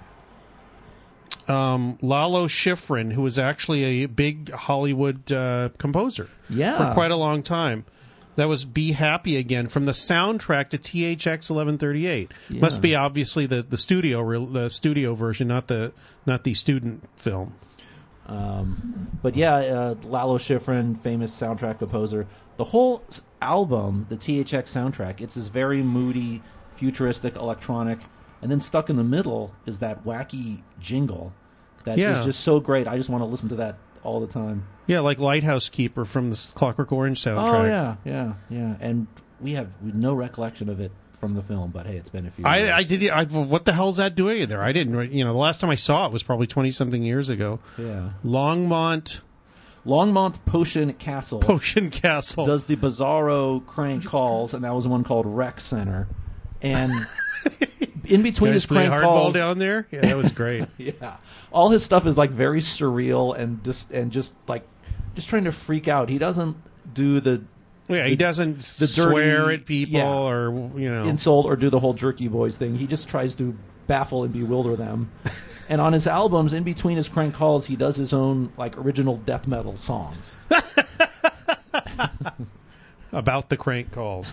Lalo Schifrin, who was actually a big Hollywood composer for quite a long time. That was Be Happy Again from the soundtrack to THX 1138. Yeah. Must be obviously the studio version, not the student film. But yeah, Lalo Schifrin, famous soundtrack composer. The whole album, the THX soundtrack, it's this very moody, futuristic, electronic, and then stuck in the middle is that wacky jingle that is just so great. I just want to listen to that all the time. Yeah, like Lighthouse Keeper from the Clockwork Orange soundtrack. Oh yeah. And we have no recollection of it from the film, but hey, it's been a few years. What the hell's that doing in there? I didn't. The last time I saw it was probably 20-something years ago. Yeah. Longmont Potion Castle. Potion Castle does the Bizarro crank calls, and that was one called Rec Center. And in between his crank hardball calls down there, yeah, that was great. Yeah, all his stuff is like very surreal and just trying to freak out. He doesn't do he doesn't swear at people or insult or do the whole Jerky Boys thing. He just tries to baffle and bewilder them. And on his albums, in between his crank calls, he does his own original death metal songs about the crank calls.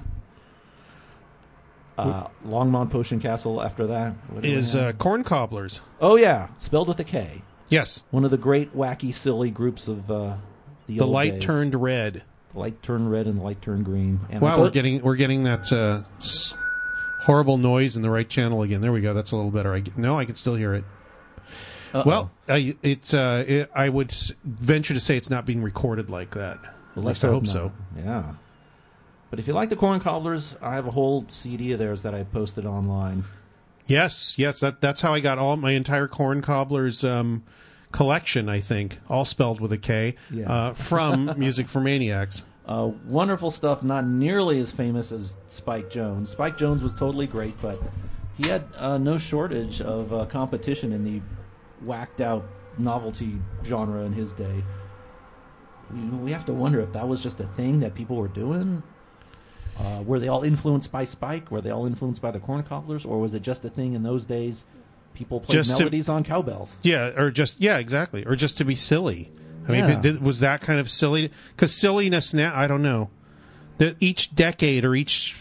Longmont Potion Castle. After that is Corn Cobblers. Oh yeah, spelled with a K. Yes, one of the great wacky silly groups of the old light days. Turned red. The light turned red and the light turned green. And wow, we're getting that horrible noise in the right channel again. There we go. That's a little better. I can still hear it. Well, I would venture to say it's not being recorded like that. Well, at least I hope so. Yeah. But if you like the Corn Cobblers, I have a whole CD of theirs that I posted online. Yes. That's how I got all my entire Corn Cobblers collection, I think, all spelled with a K, from Music for Maniacs. Wonderful stuff, not nearly as famous as Spike Jones. Spike Jones was totally great, but he had no shortage of competition in the whacked-out novelty genre in his day. We have to wonder if that was just a thing that people were doing. Were they all influenced by Spike? Were they all influeed by the Corn Cobblers? Or was it just a thing in those days? People played melodies on cowbells. Exactly. Or just to be silly. I mean, was that kind of silly? Because silliness now, I don't know. Each decade or each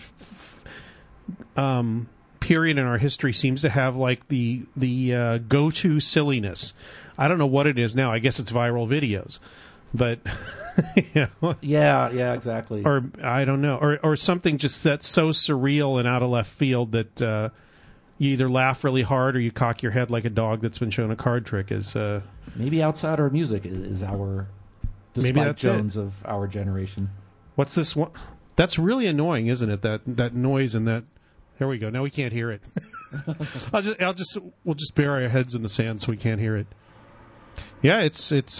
period in our history seems to have the go-to silliness. I don't know what it is now. I guess it's viral videos. But yeah, exactly. Or I don't know, or something just that's so surreal and out of left field that you either laugh really hard or you cock your head like a dog that's been shown a card trick. Maybe outsider music is the Spike Jones of our generation. What's this one? That's really annoying, isn't it? That noise and that. There we go. Now we can't hear it. We'll just bury our heads in the sand so we can't hear it. Yeah, it's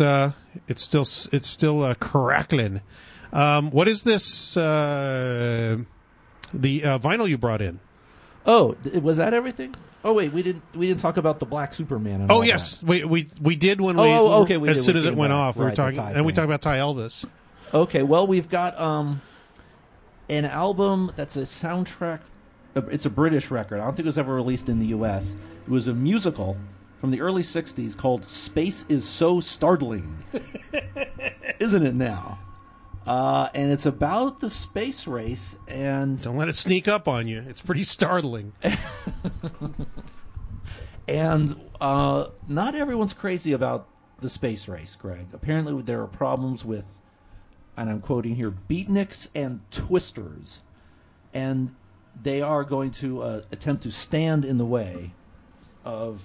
still crackling. What is this? The vinyl you brought in? Oh, was that everything? Oh wait, we didn't talk about the Black Superman. And oh all yes, that. we did when as soon as it went off. We were talking, and we talked about Ty Elvis. Okay, well we've got an album that's a soundtrack. It's a British record. I don't think it was ever released in the U.S. It was a musical from the early 60s called Space is So Startling. Isn't it now? And it's about the space race, and don't let it sneak up on you. It's pretty startling. And not everyone's crazy about the space race, Greg. Apparently there are problems with, and I'm quoting here, beatniks and twisters. And they are going to attempt to stand in the way of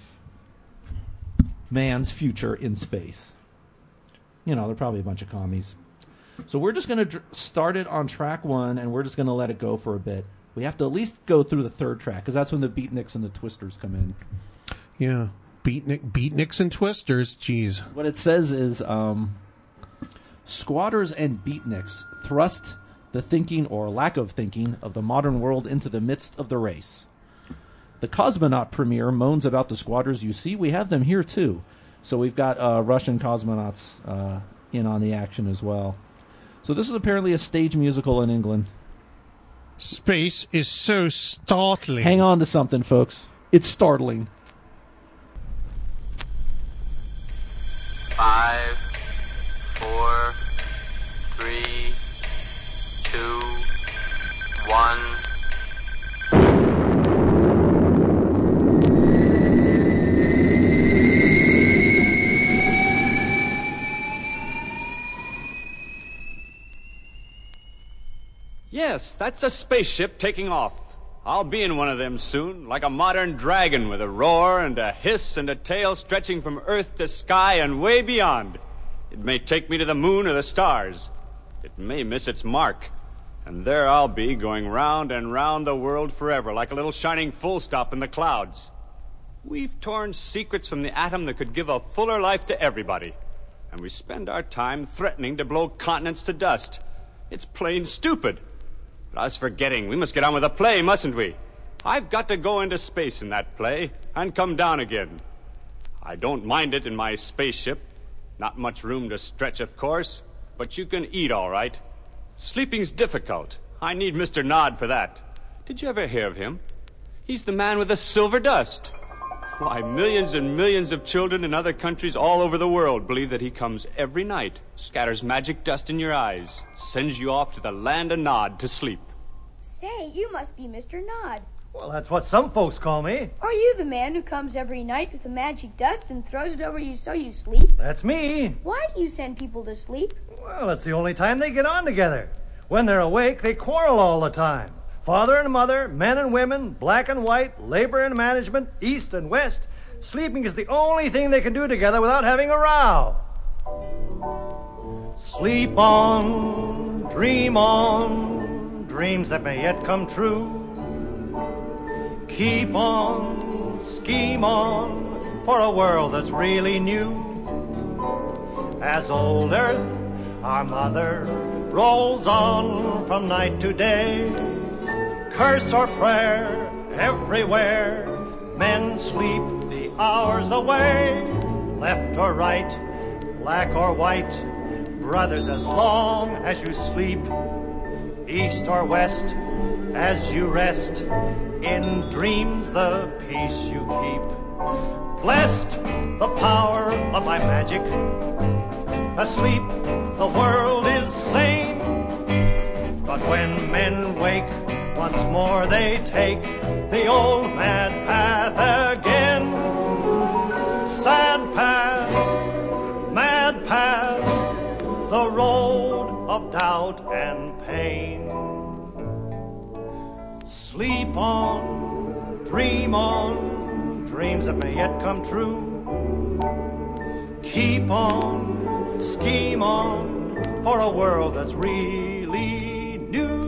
man's future in space. They're probably a bunch of commies. So we're just going to start it on track 1, and we're just going to let it go for a bit. We have to at least go through the third track, because that's when the beatniks and the twisters come in. Yeah, beatniks and twisters, jeez. What it says is, squatters and beatniks thrust the thinking or lack of thinking of the modern world into the midst of the race. The Cosmonaut premiere moans about the squatters. You see, we have them here too. So we've got Russian cosmonauts in on the action as well. So this is apparently a stage musical in England. Space is so startling. Hang on to something, folks. It's startling. 5, 4, 3, 2, 1. Yes, that's a spaceship taking off. I'll be in one of them soon, like a modern dragon with a roar and a hiss and a tail stretching from earth to sky and way beyond. It may take me to the moon or the stars. It may miss its mark. And there I'll be, going round and round the world forever, like a little shining full stop in the clouds. We've torn secrets from the atom that could give a fuller life to everybody. And we spend our time threatening to blow continents to dust. It's plain stupid. But I was forgetting, we must get on with the play, mustn't we? I've got to go into space in that play and come down again. I don't mind it in my spaceship. Not much room to stretch, of course, but you can eat all right. Sleeping's difficult. I need Mr. Nod for that. Did you ever hear of him? He's the man with the silver dust. Why, millions and millions of children in other countries all over the world believe that he comes every night, scatters magic dust in your eyes, sends you off to the land of Nod to sleep. Say, you must be Mr. Nod. Well, that's what some folks call me. Are you the man who comes every night with the magic dust and throws it over you so you sleep? That's me. Why do you send people to sleep? Well, it's the only time they get on together. When they're awake, they quarrel all the time. Father and mother, men and women, black and white, labor and management, east and west. Sleeping is the only thing they can do together without having a row. Sleep on, dreams that may yet come true. Keep on, scheme on, for a world that's really new. As old Earth, our mother, rolls on from night to day, curse or prayer everywhere, men sleep the hours away. Left or right, black or white, brothers, as long as you sleep. East or west, as you rest, in dreams the peace you keep. Blessed the power of my magic, asleep the world is sane. But when men wake, once more they take the old mad path again. Sad path, mad path, the road of doubt and pain. Sleep on, dreams that may yet come true. Keep on, scheme on, for a world that's really new.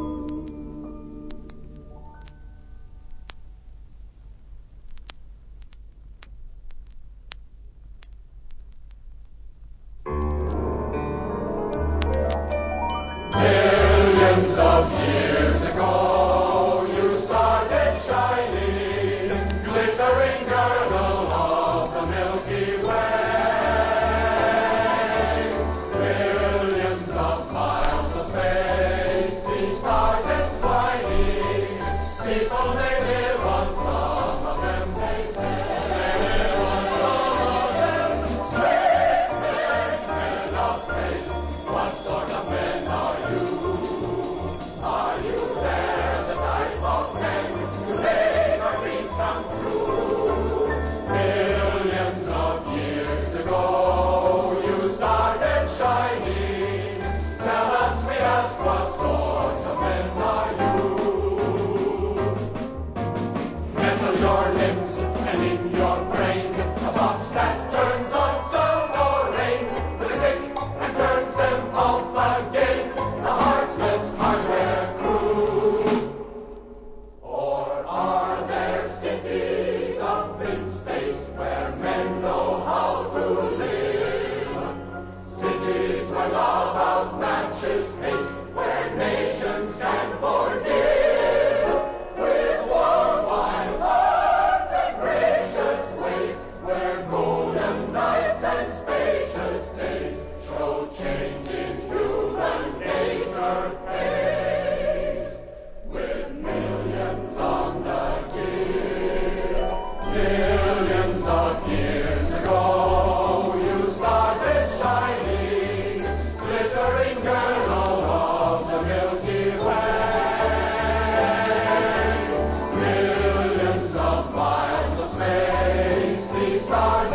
Millions of years ago, you started shining, glittering girdle of the Milky Way. Billions of miles of space, these stars entwining. People may live on some of them, they say. They live on some of them. Space men of space, what sort of men are you? Are you there, the type of men to make our dreams come true? Millions of years ago, you started shining. Tell us, we ask, what sort of men are you? Metal your limbs and in your brain, a box that turns on sun or rain, with a click and turns them off again. The heartless hardware crew. Or are there cities up in space where men know how to live? Cities where love outmatches hate, where nations can forgive. With warm, wild hearts and gracious ways, where golden nights and spacious days show change in human nature pays. With millions on the give, millions of years ago, you started shining, glittering girdle of the Milky Way. Millions of miles of space, these stars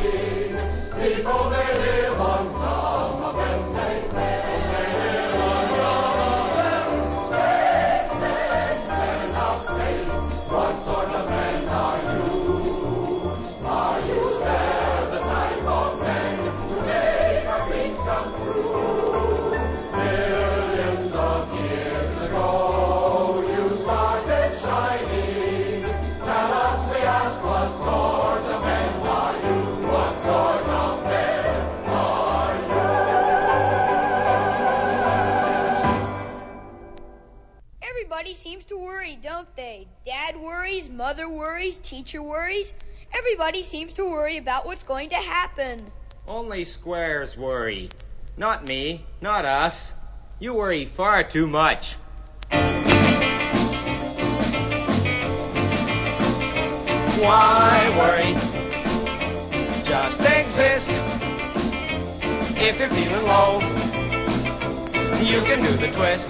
entwining. People may live on some of them, they say. They live on Everybody seems to worry, don't they? Dad worries, mother worries, teacher worries. Everybody seems to worry about what's going to happen. Only squares worry. Not me, not us. You worry far too much. Why worry? Just exist. If you're feeling low, you can do the twist.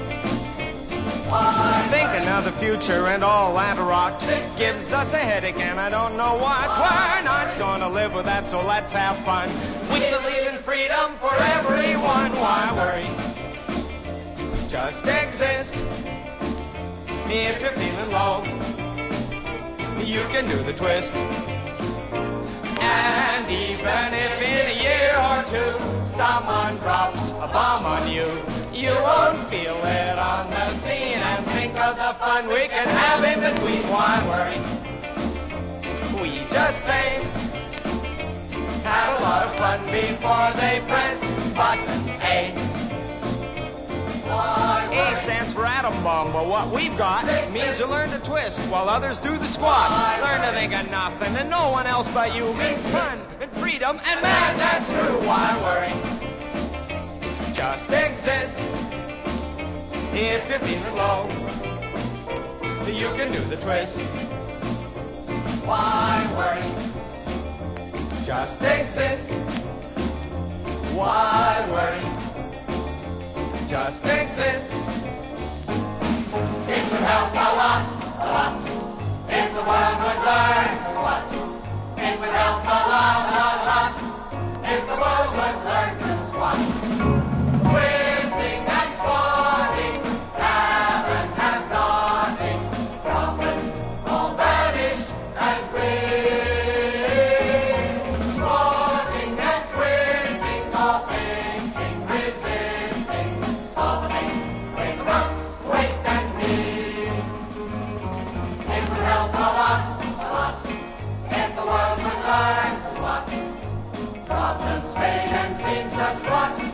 Thinking of the future and all that rot gives us a headache and I don't know what. We're not gonna live with that, so let's have fun. We believe in freedom for everyone. Why worry? Just exist. If you're feeling low, you can do the twist. And even if in a year or two someone drops a bomb on you, you won't feel it on the scene and think of the fun we can have in between. Why worry? We just say, have a lot of fun before they press button A. A stands for atom bomb, but what we've got means you learn to twist while others do the squat. Learn to think of nothing and no one else but you means fun and freedom and man, that's true. Why worry? Just exist. If you're feeling low, you can do the twist. Why worry? Just exist. Why worry? Just exist. It would help a lot, if the world would learn to squat. It would help a lot, if the world would learn to squat. Twisting and squatting, haven't have nothing. Problems all vanish as wind. Squatting and twisting, all thinking, resisting, solve things with rough waste and need. It would help a lot, if the world would learn to squat. Problems fade and seem such rot.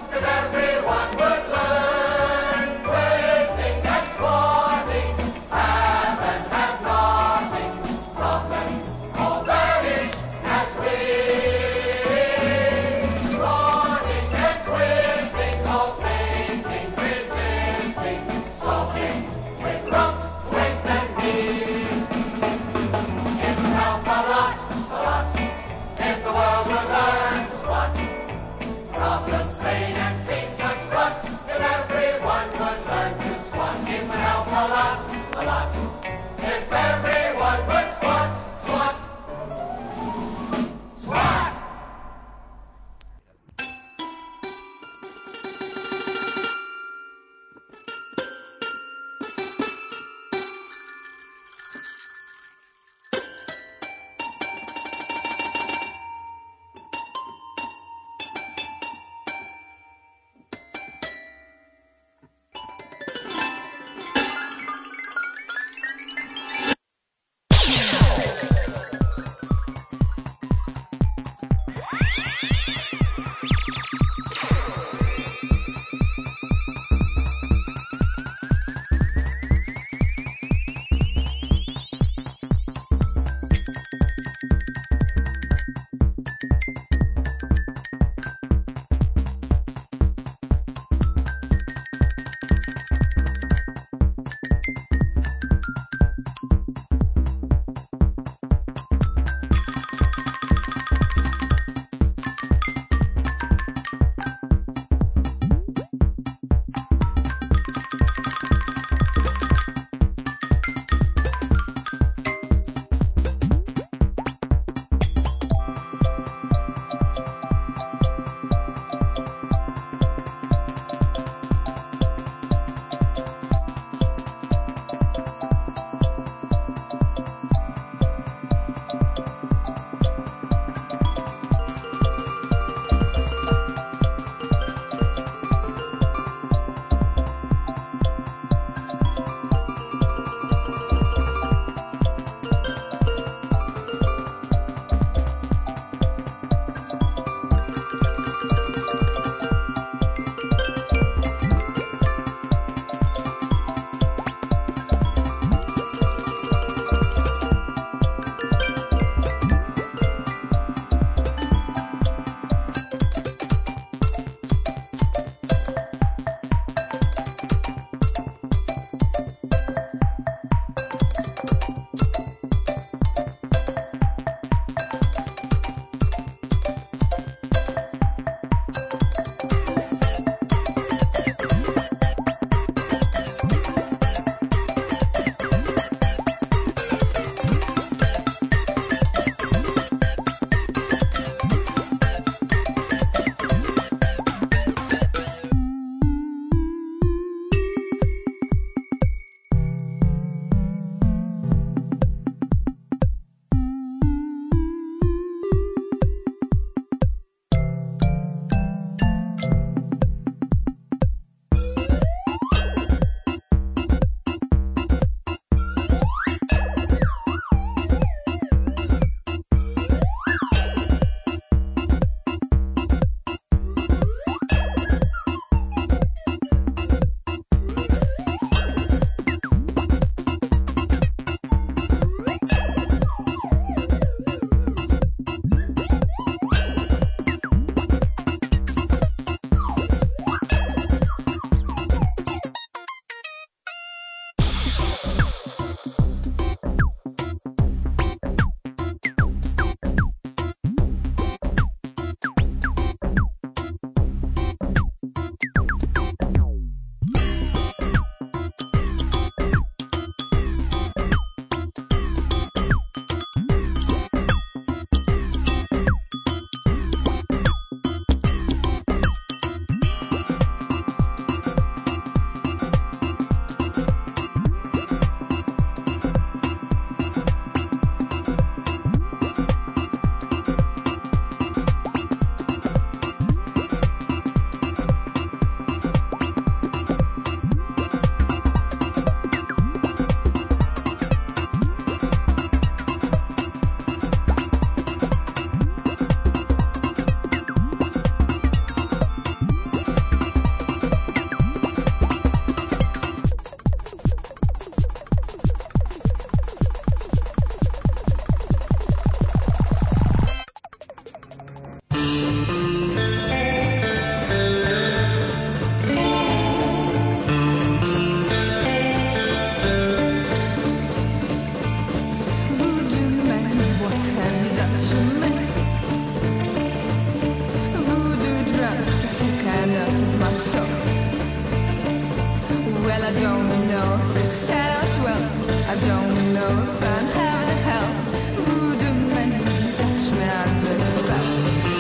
I don't know if it's 10 or 12. I don't know if I'm having hell. Voodoo man, you got me under spell.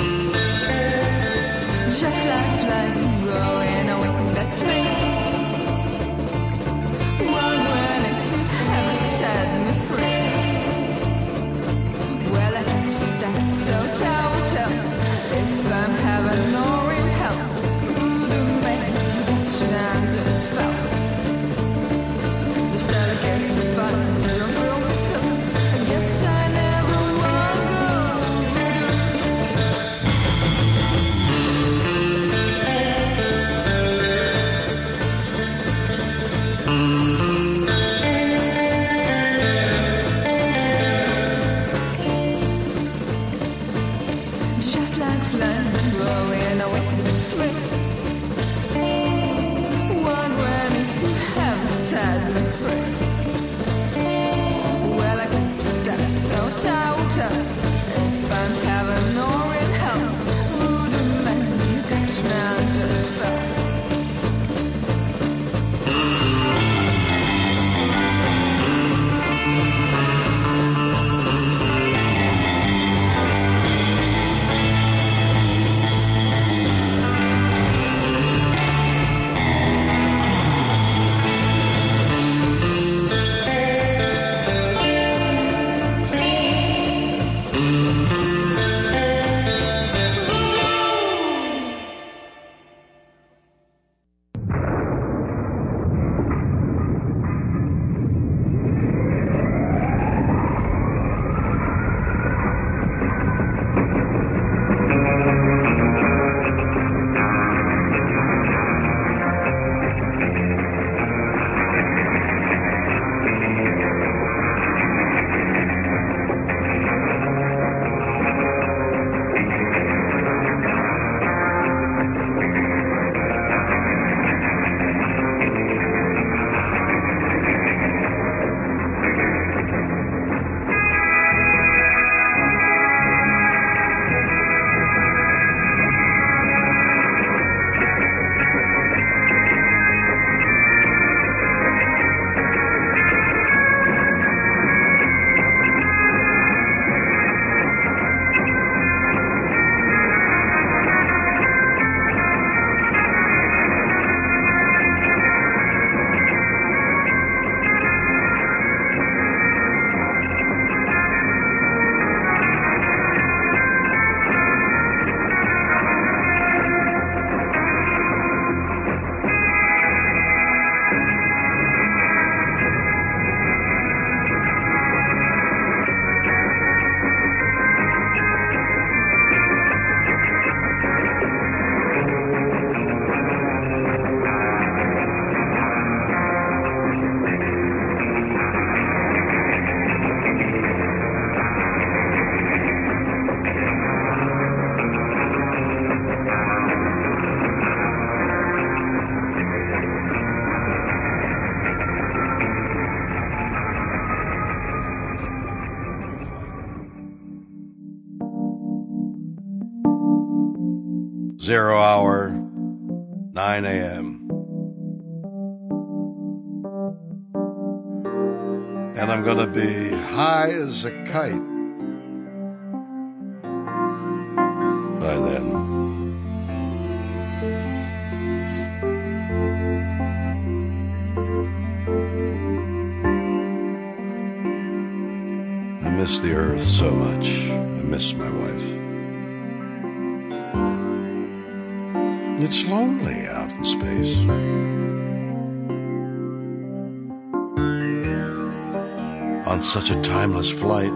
Just like flying, growing away, that's me. Wondering if you ever set me free. Well, I keep stacked so tell if I'm having no real help. Voodoo man, you got me under spell. Just that I guess if I don't feel myself, I guess I never wanna go. Just like flying, growing away, it's me. Wondering if you ever set me free. Well, I keep stuck so tight. If I'm having no real help, voodoo man, you got me under spell. Zero hour, 9 a.m. And I'm gonna be high as a kite by then. I miss the earth so much. I miss my wife. It's lonely out in space. On such a timeless flight.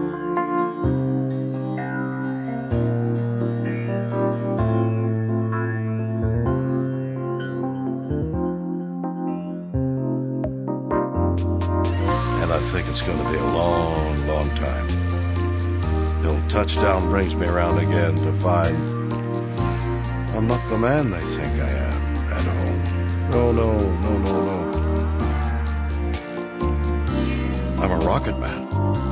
And I think it's going to be a long, long time till touchdown brings me around again to find I'm not the man they think I am at home. No, no, no, no, no. I'm a rocket man.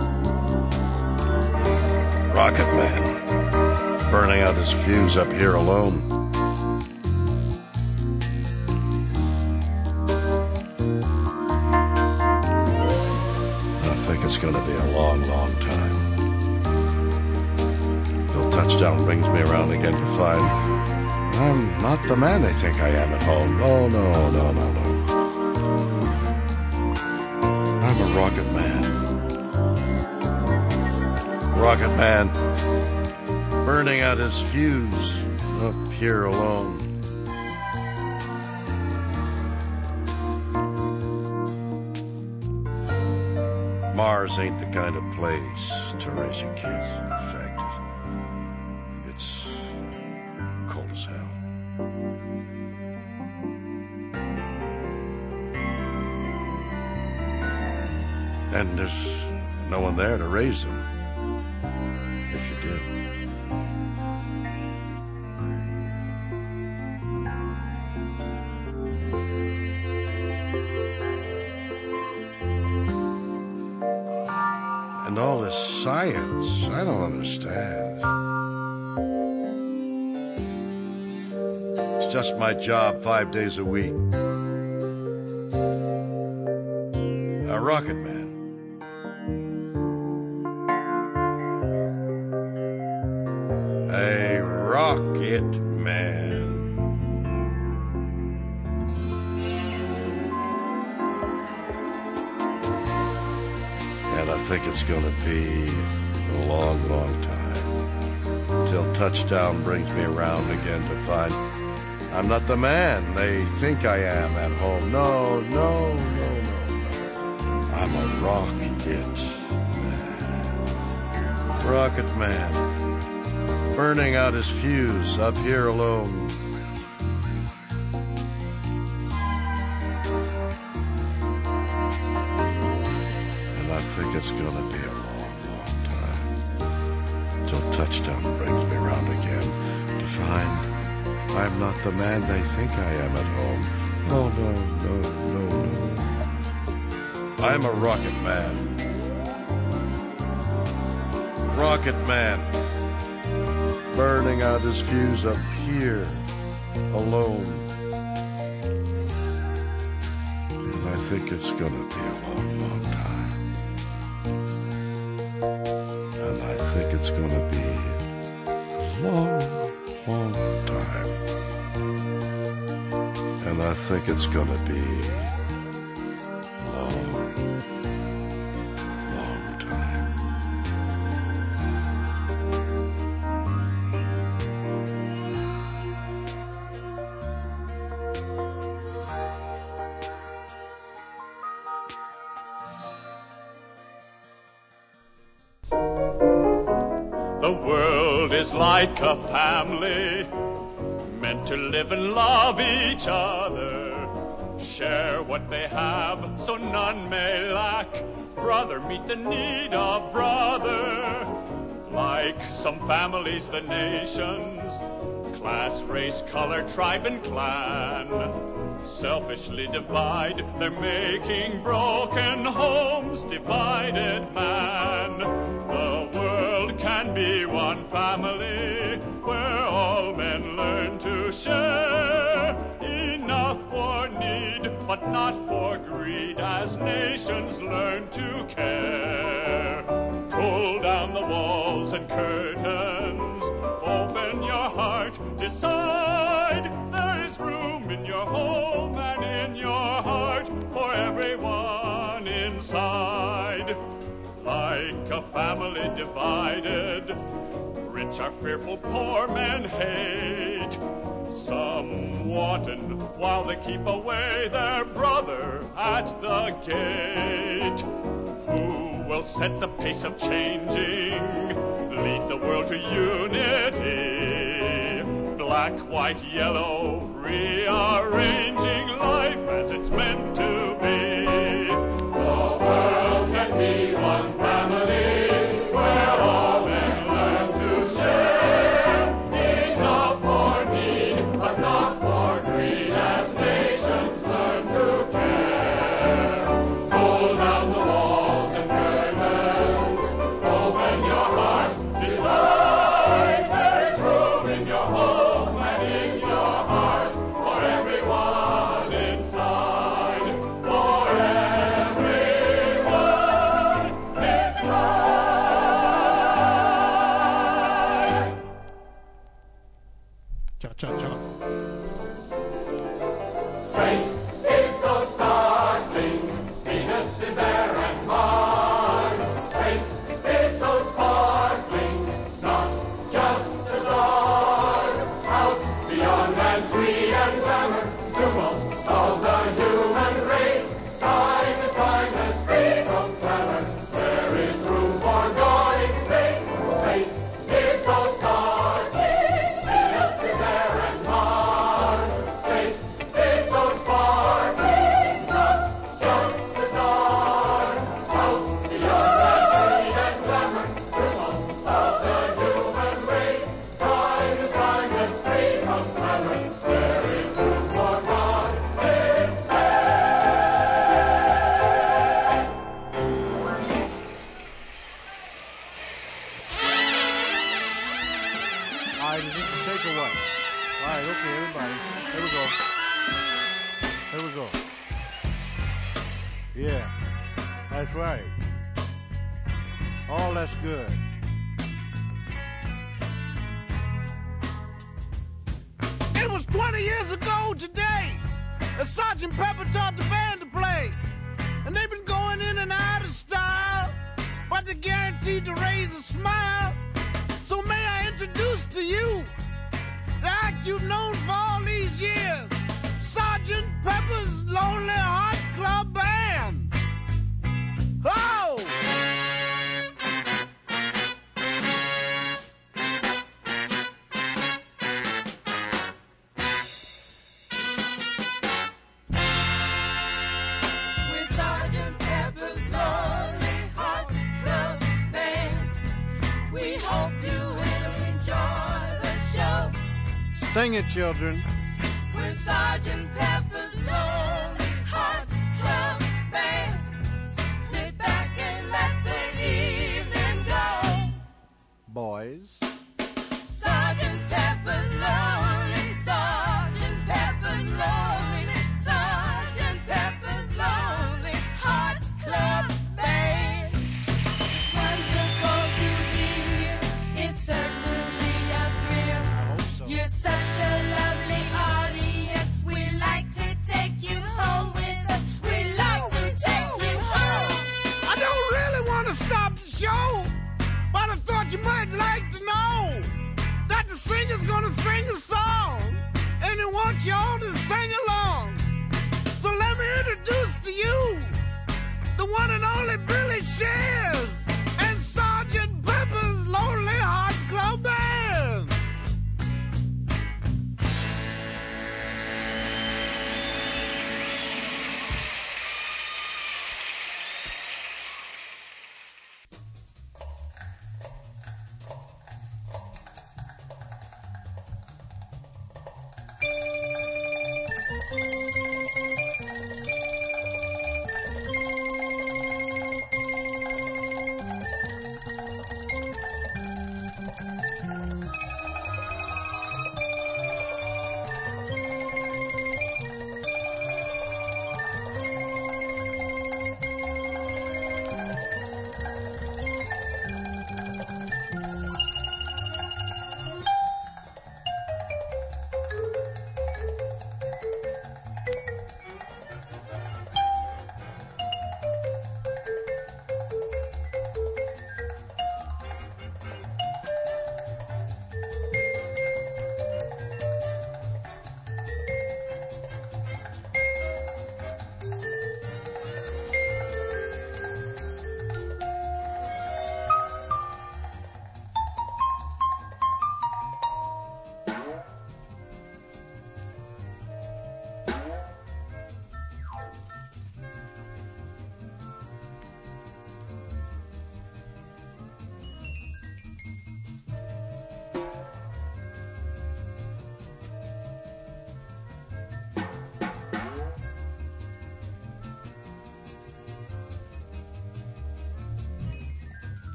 Rocket man. Burning out his fuse up here alone. it's gonna be a long, long time. Till touchdown brings me around again to find I'm not the man they think I am at home. Oh, no, no, no, no. I'm a rocket man. Rocket man, burning out his fuse up here alone. Mars ain't the kind of place to raise your kids. In fact, it's cold as hell. And there's no one there to raise them, if you did. And all this science, I don't understand. It's just my job 5 days a week. A rocket man. A rocket man. And I think it's gonna be a long, long time till touchdown brings me around again to find I'm not the man they think I am at home. No, no, no, no, no. I'm a rocket man. Rocket man. Burning out his fuse up here alone. And I think it's gonna be a long, long time till touchdown brings me around again to find I'm not the man they think I am at home. No, no, no, no, no. I'm a rocket man. Rocket man. Burning out his fuse up here, alone. And I think it's gonna be a long, long time. And I think it's gonna be a long, long time. And I think it's gonna be a long, long time. The world is like a family, meant to live and love each other, share what they have so none may lack, brother meet the need of brother. Like some families, the nations, class, race, color, tribe, and clan, selfishly divide, they're making broken homes, divided man. The world can be one family where all men learn to share, enough for need but not for greed, as nations learn to care. Pull down the walls and curtains, open your heart, decide there is room in your home and in your heart for everyone inside. Like a family divided, rich are fearful, poor men hate. Some wanton while they keep away their brother at the gate. Who will set the pace of changing, lead the world to unity? Black, white, yellow, rearranging life as it's meant to be. The world can be one family where all men learn to share, enough for need but not for greed, as nations learn to care. Pull down the walls and curtains, open your heart, decide there is room in your home and in your heart for everyone Yeah, that's right. Oh, that's good. It was 20 years ago today that Sergeant Pepper taught the band to play. And they've been going in and out of style, but they're guaranteed to raise a smile. So may I introduce to you the act you've known for all these years, Sergeant Pepper's Lonely Hearts Club Band. Oh! We're Sergeant Pepper's Lonely Hearts Club Band. We hope you will enjoy the show. Sing it, children. We're Sergeant Pepper's Lonely Hearts Club Band. Sit back and let the evening go. Boys. Sergeant Pepper's Lonely, Sergeant Pepper's Lonely, Sergeant Pepper's Lonely Hearts Club Band. It's wonderful to be here. It's certainly a thrill. You're such a lovely audience. We like to take you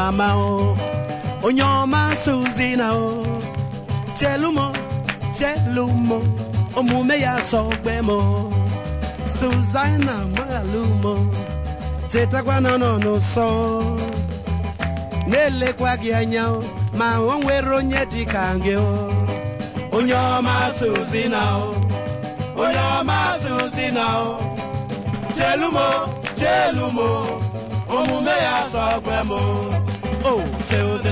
mama o onyoma Suzina o chelumo omume ya sogbemo Suzina magalumo zetakwa no so nele kwa gị anya o ma o nwere onye dị ka gị o onyoma Suzina o onyoma Suzina o chelumo omume ya sogbemo oh soze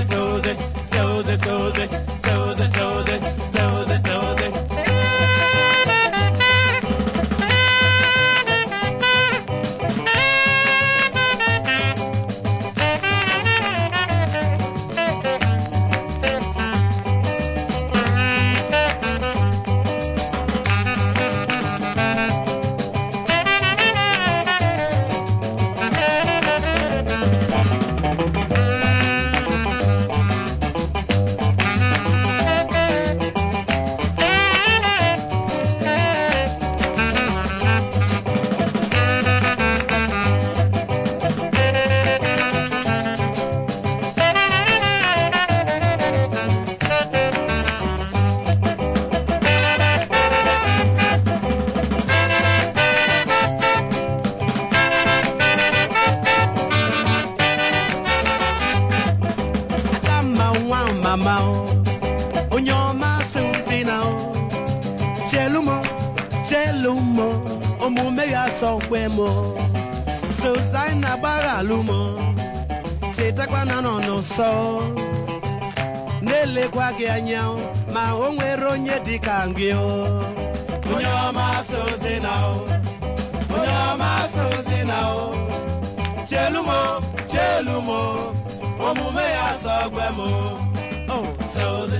onyoma Suzina o chelumo omume ya sogbemo Suzina bagalumo zetakwa no so nele-kwa gị anya ma o nwere onye dị ka gị o onyoma Suzina o onyoma Suzina o chelumo omume ya sogbemo oh soze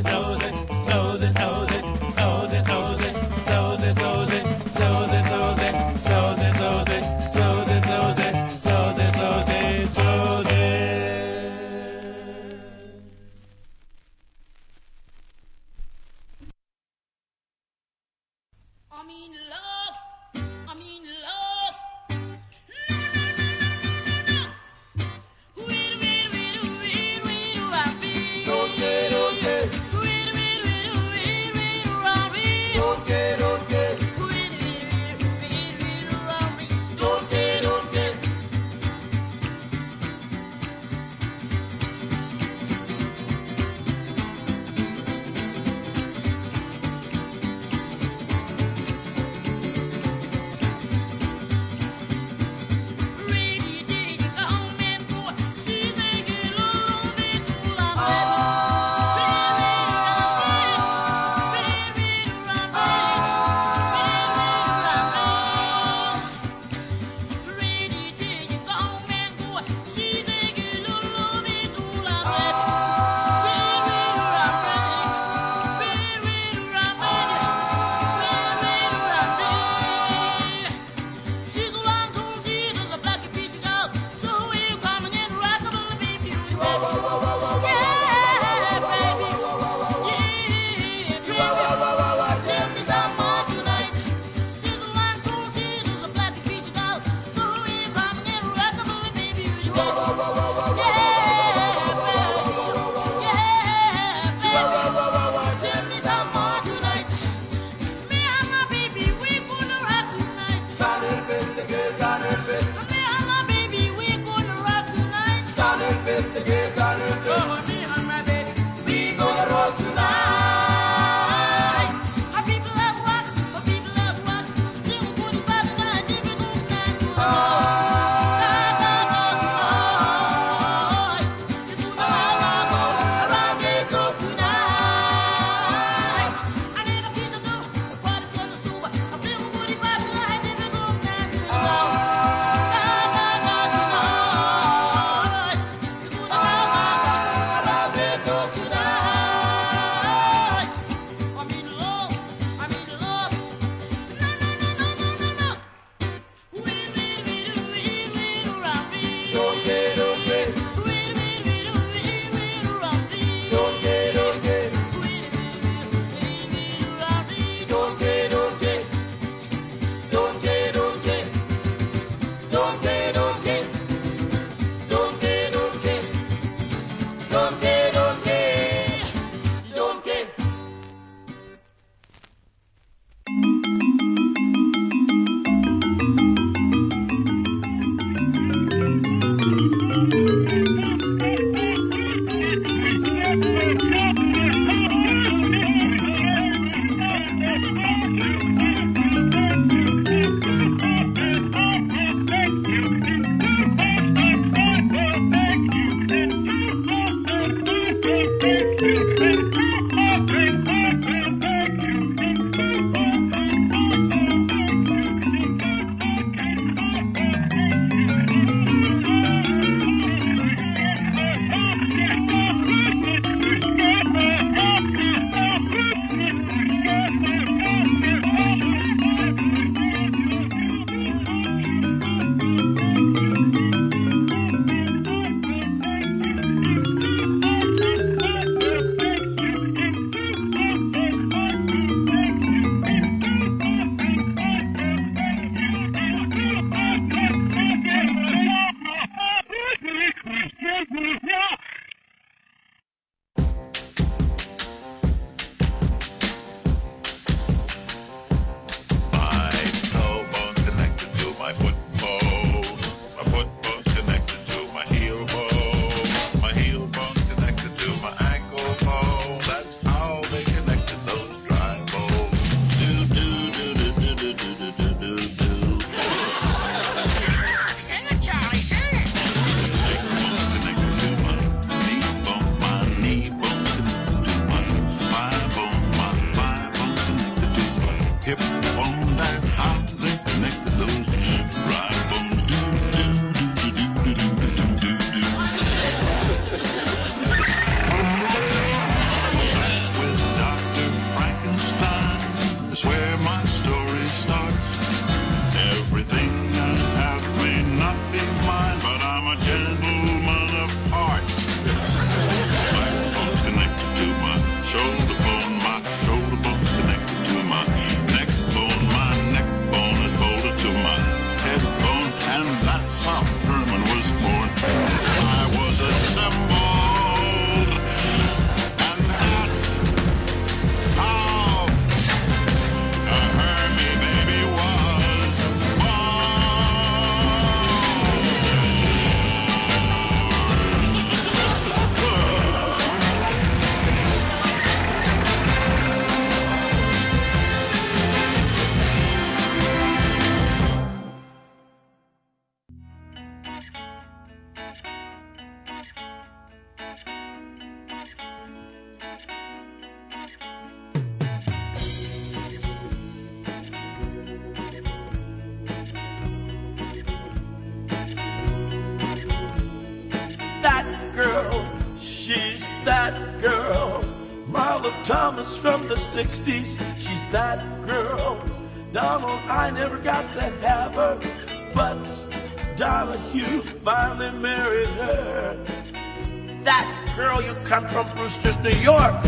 Thomas from the 60s, she's that girl. Donald, I never got to have her, but Donahue finally married her. That girl, you come from Brewster's, New York.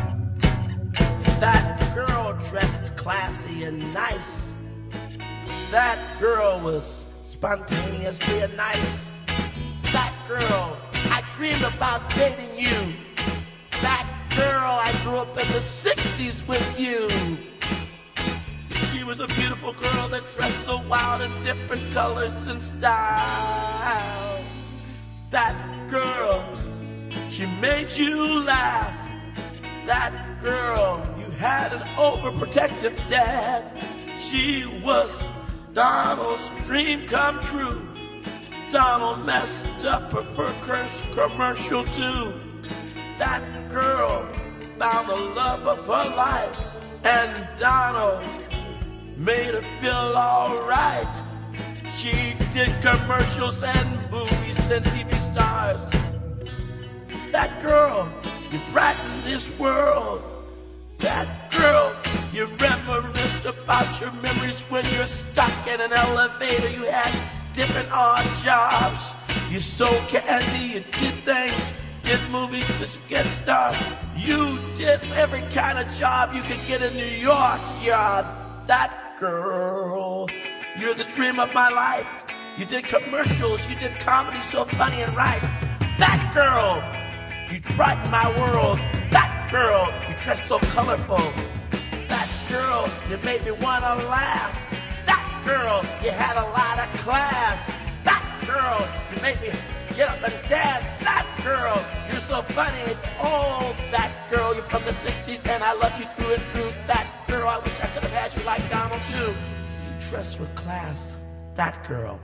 That girl dressed classy and nice. That girl was spontaneously nice. That girl, I dreamed about dating you. That girl, I grew up in the 60s with you. She was a beautiful girl that dressed so wild in different colors and styles. That girl, she made you laugh. That girl, you had an overprotective dad. She was Donald's dream come true. Donald messed up her first commercial too. That girl found the love of her life, and Donald made her feel alright. She did commercials and movies and TV stars. That girl, you brightened this world. That girl, you reminisced about your memories when you're stuck in an elevator. You had different odd jobs. You sold candy, you did things, did movies to get stars. You did every kind of job you could get in New York. You're that girl. You're the dream of my life. You did commercials, you did comedy so funny and right. That girl, you brightened my world. That girl, you dressed so colorful. That girl, you made me wanna laugh. That girl, you had a lot of class. That girl, you made me get up and dance. That girl, you're so funny. Oh, that girl, you're from the 60s and I love you through and through. That girl, I wish I could have had you like Donald too. You dress with class. That girl.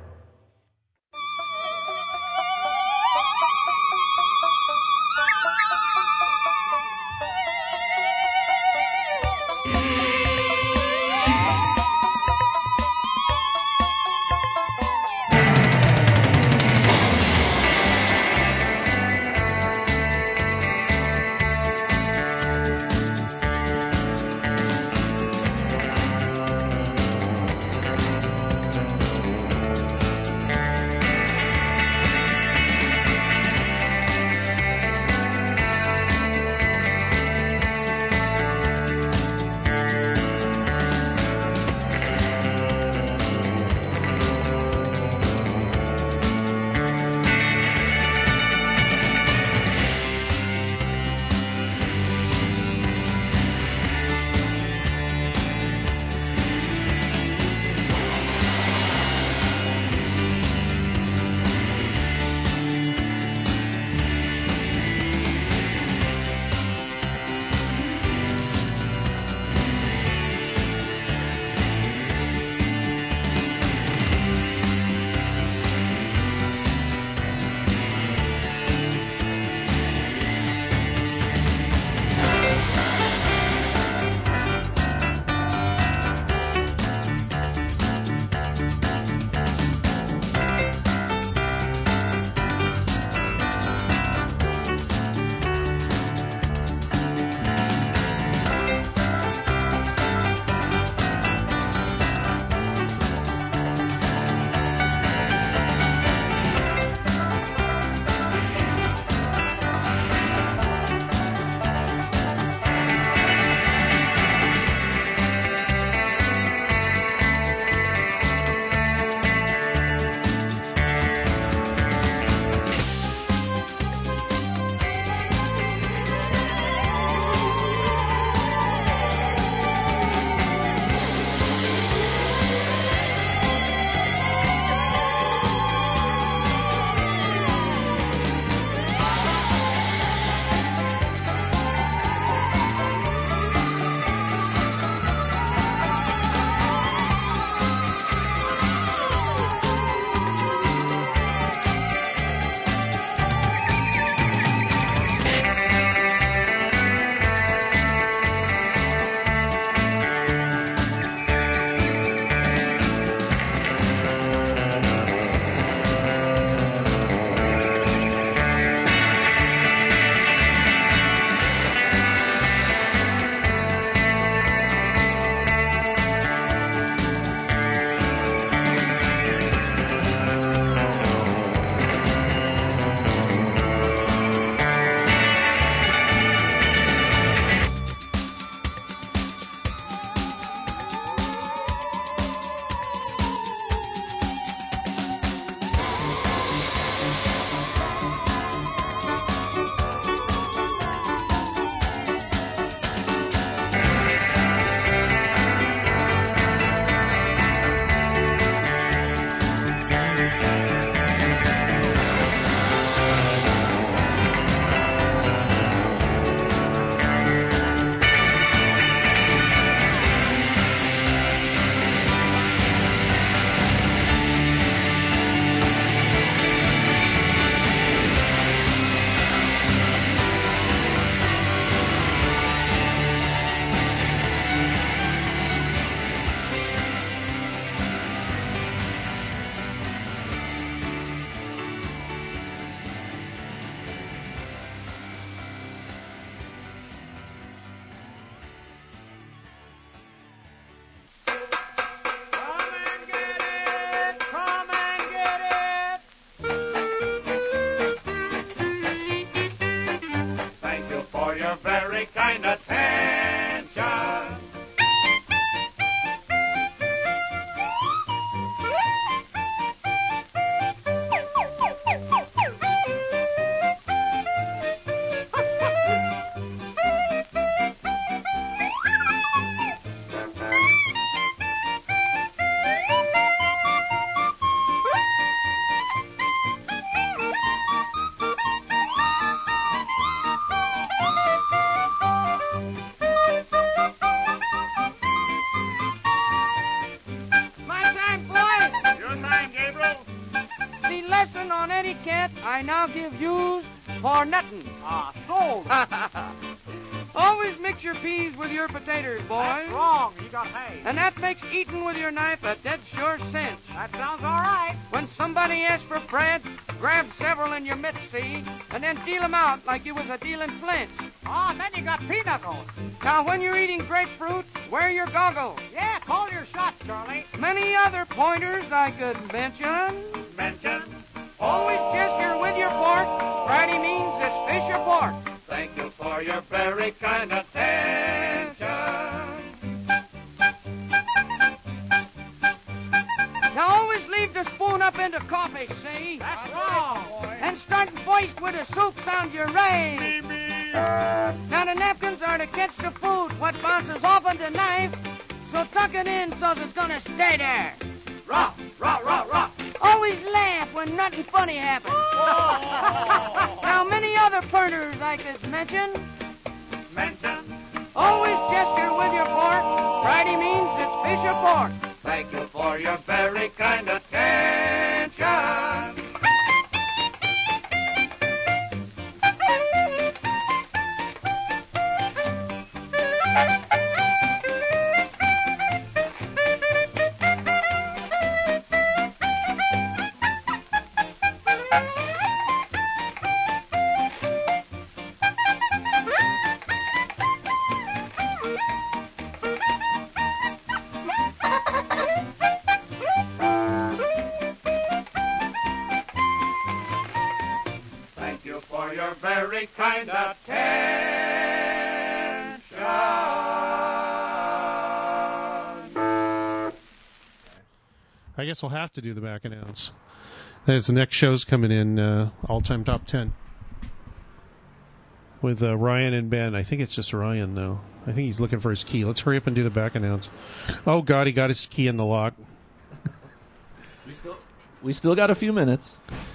your very kind attention. My time, boys. Your time, Gabriel. The lesson on etiquette I now give yous for nothing. Sold. Always mix your peas with your potatoes, boys. That's wrong. You got hay. And that makes eating with your knife a dead sure cinch. That sounds all right. When somebody asks for bread, grab several in your mitts, see, and then deal 'em out like you was a dealing flinch. Oh, and then you got pinochle. Now, when you're eating grapefruit, wear your goggles. Yeah, call your shots, Charlie. Many other pointers I could mention. Mention. Always gesture with your fork. Friday means it's fish or pork. Thank you for your very kind attention. Now, always leave the spoon up into coffee, see? That's wrong. And starting first with the soup sounds your ray. Now, the napkins are to catch the food, what bounces off of the knife. So tuck it in so it's gonna stay there. Rah, rah, rah, rah. Always laugh when nothing funny happens. Now, many other pointers I could mention. Mention. Always gesture with your fork. Friday means it's fish or pork. Thank you for your very kind attention. Thank you for your very kind attention. I guess we'll have to do the back announce. As the next show's coming in, all-time top 10. With Ryan and Ben. I think it's just Ryan, though. I think he's looking for his key. Let's hurry up and do the back announce. Oh, God, he got his key in the lock. We still got a few minutes.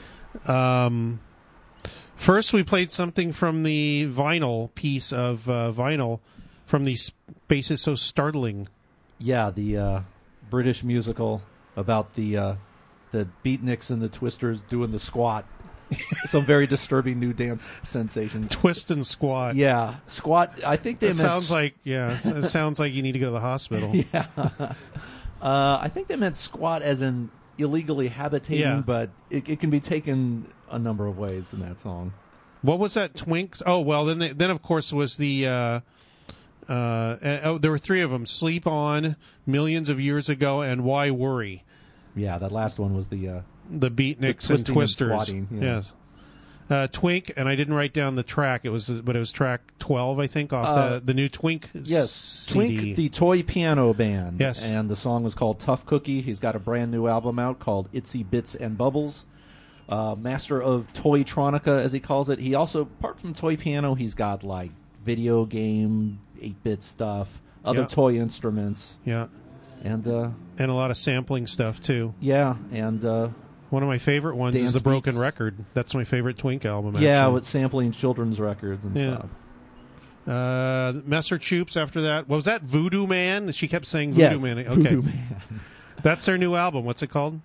First, we played something from the vinyl piece of vinyl from the Space is So Startling. Yeah, the British musical about the beatniks and the twisters doing the squat. Some very disturbing new dance sensation. Twist and squat. Yeah, squat. I think they It sounds like it sounds like you need to go to the hospital. Yeah. I think they meant squat as in illegally habitating, Yeah. but it can be taken a number of ways in that song. What was that? Twinks? Oh, well, then of course was the there were three of them: Sleep On, Millions of Years Ago, and Why Worry. Yeah, that last one was the Beatniks the and Twisters. squatting, yeah. Yes. Twink, and I didn't write down the track. But it was track 12, I think, off the new Twink. Yes, CD. Twink, the toy piano band. Yes, and the song was called Tough Cookie. He's got a brand new album out called Itsy Bits and Bubbles. Master of Toytronica, as he calls it. He also, apart from toy piano, he's got like video game, 8-bit stuff, other Yeah. toy instruments. Yeah, and a lot of sampling stuff too. Yeah, and one of my favorite ones dance is the Broken beats. Record. That's my favorite Twink album. Yeah, actually. with sampling children's records and Yeah. stuff. Messer Choops after that. What was that? Voodoo Man? She kept saying Voodoo Yes, Man. Okay. Voodoo Man. That's their new album. What's it called?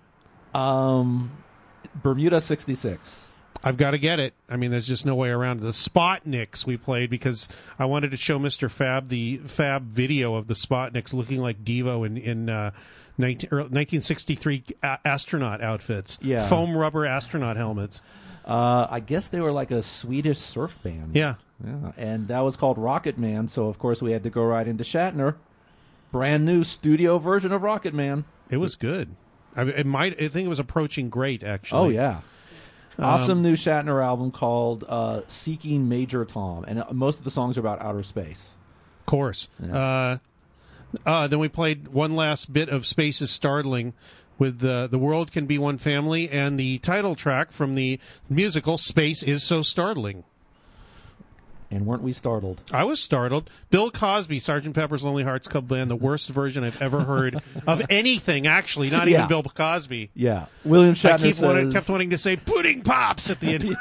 Bermuda 66. I've got to get it. I mean, there's just no way around it. The Spotniks we played because I wanted to show Mr. Fab the Fab video of the Spotniks looking like Devo in 1963 astronaut outfits. Yeah. Foam rubber astronaut helmets. I guess they were like a Swedish surf band. Yeah. Yeah, and that was called Rocket Man, so of course we had to go right into Shatner. Brand new studio version of Rocket Man. It was good. I think it was approaching great, actually. Oh, yeah. Awesome new Shatner album called Seeking Major Tom, and most of the songs are about outer space. Of course. Yeah. Then we played one last bit of Space is Startling with The World Can Be One Family and the title track from the musical Space is So Startling. And weren't we startled? I was startled. Bill Cosby, Sgt. Pepper's Lonely Hearts Club Band, the worst version I've ever heard of anything, actually, not even Bill Cosby. Yeah. William Shatner kept wanting to say pudding pops at the end.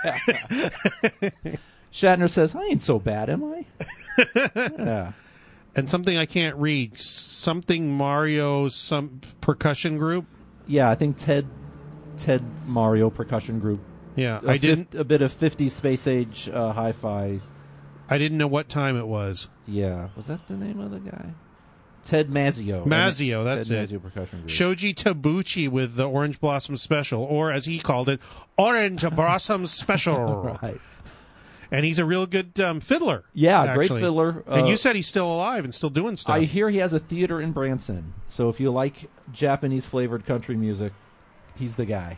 Shatner says, I ain't so bad, am I? Yeah. And something I can't read. Something Mario, some percussion group. Yeah, I think Ted Mario percussion group. Yeah, a bit of 50s space age hi-fi. I didn't know what time it was. Yeah, was that the name of the guy? Ted Mazzio. Mazzio, that's Ted it. Mazzio percussion group. Shoji Tabuchi with the Orange Blossom Special, or as he called it, Orange Blossom Special. Right. And he's a real good fiddler. Yeah, actually. great fiddler. And you said he's still alive and still doing stuff. I hear he has a theater in Branson. So if you like Japanese flavored country music, he's the guy.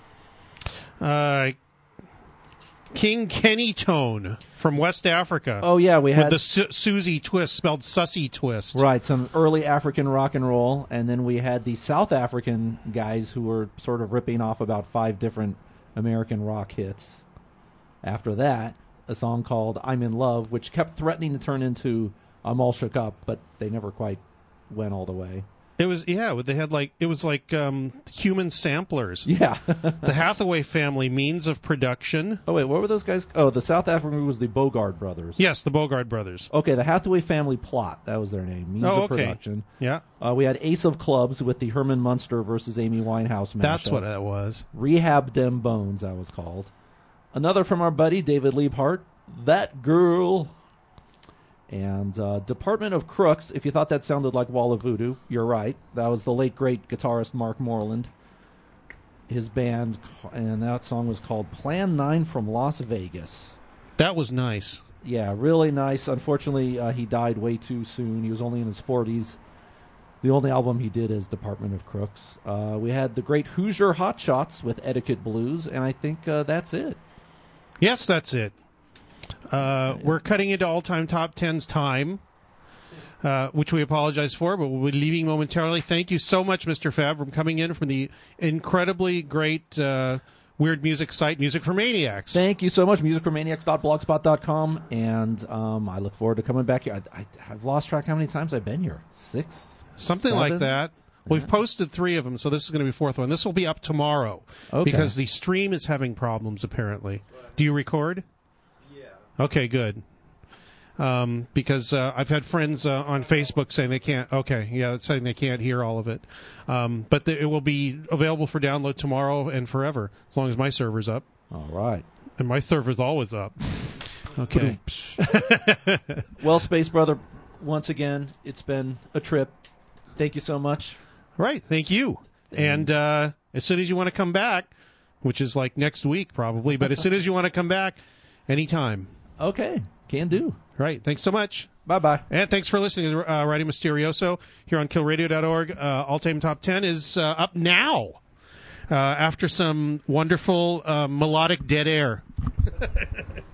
King Kenny Tone from West Africa. Oh, yeah, we had... With the Susie twist, spelled Sussy twist. Right, some early African rock and roll. And then we had the South African guys who were sort of ripping off about 5 different American rock hits. After that, a song called I'm in Love, which kept threatening to turn into I'm All Shook Up, but they never quite went all the way. It was, they had it was like human samplers. Yeah. The Hathaway Family, Means of Production. Oh, wait, what were those guys? Oh, the South African group was the Bogard Brothers. Yes, the Bogard Brothers. Okay, the Hathaway Family Plot, that was their name. Means of Production. Yeah. We had Ace of Clubs with the Herman Munster versus Amy Winehouse matchup. That's what that was. Rehab Dem Bones, that was called. Another from our buddy, David Liebhart, That Girl. And Department of Crooks, if you thought that sounded like Wall of Voodoo, you're right. That was the late, great guitarist Mark Moreland. His band, and that song was called Plan 9 from Las Vegas. That was nice. Yeah, really nice. Unfortunately, he died way too soon. He was only in his 40s. The only album he did is Department of Crooks. We had the great Hoosier Hotshots with Etiquette Blues, and I think that's it. Yes, that's it. We're cutting into all-time top 10's time, which we apologize for, but we'll be leaving momentarily. Thank you so much, Mr. Fab, for coming in from the incredibly great weird music site, Music for Maniacs. Thank you so much, musicformaniacs.blogspot.com, and I look forward to coming back here. I've lost track how many times I've been here. 6? Something 7? like that. We've posted 3 of them, so this is going to be 4th one. This will be up tomorrow because the stream is having problems, apparently. Do you record? Okay, good. Because I've had friends on Facebook saying they can't. Okay, yeah, it's saying they can't hear all of it. But it will be available for download tomorrow and forever, as long as my server's up. All right. And my server's always up. Okay. Well, Space Brother, once again, it's been a trip. Thank you so much. Right, thank you. And as soon as you want to come back, which is like next week probably, but as soon as you want to come back, anytime. Okay, can do. Right, thanks so much. Bye-bye. And thanks for listening to Radio Mysterioso here on KillRadio.org. All-Time Top 10 is up now after some wonderful melodic dead air.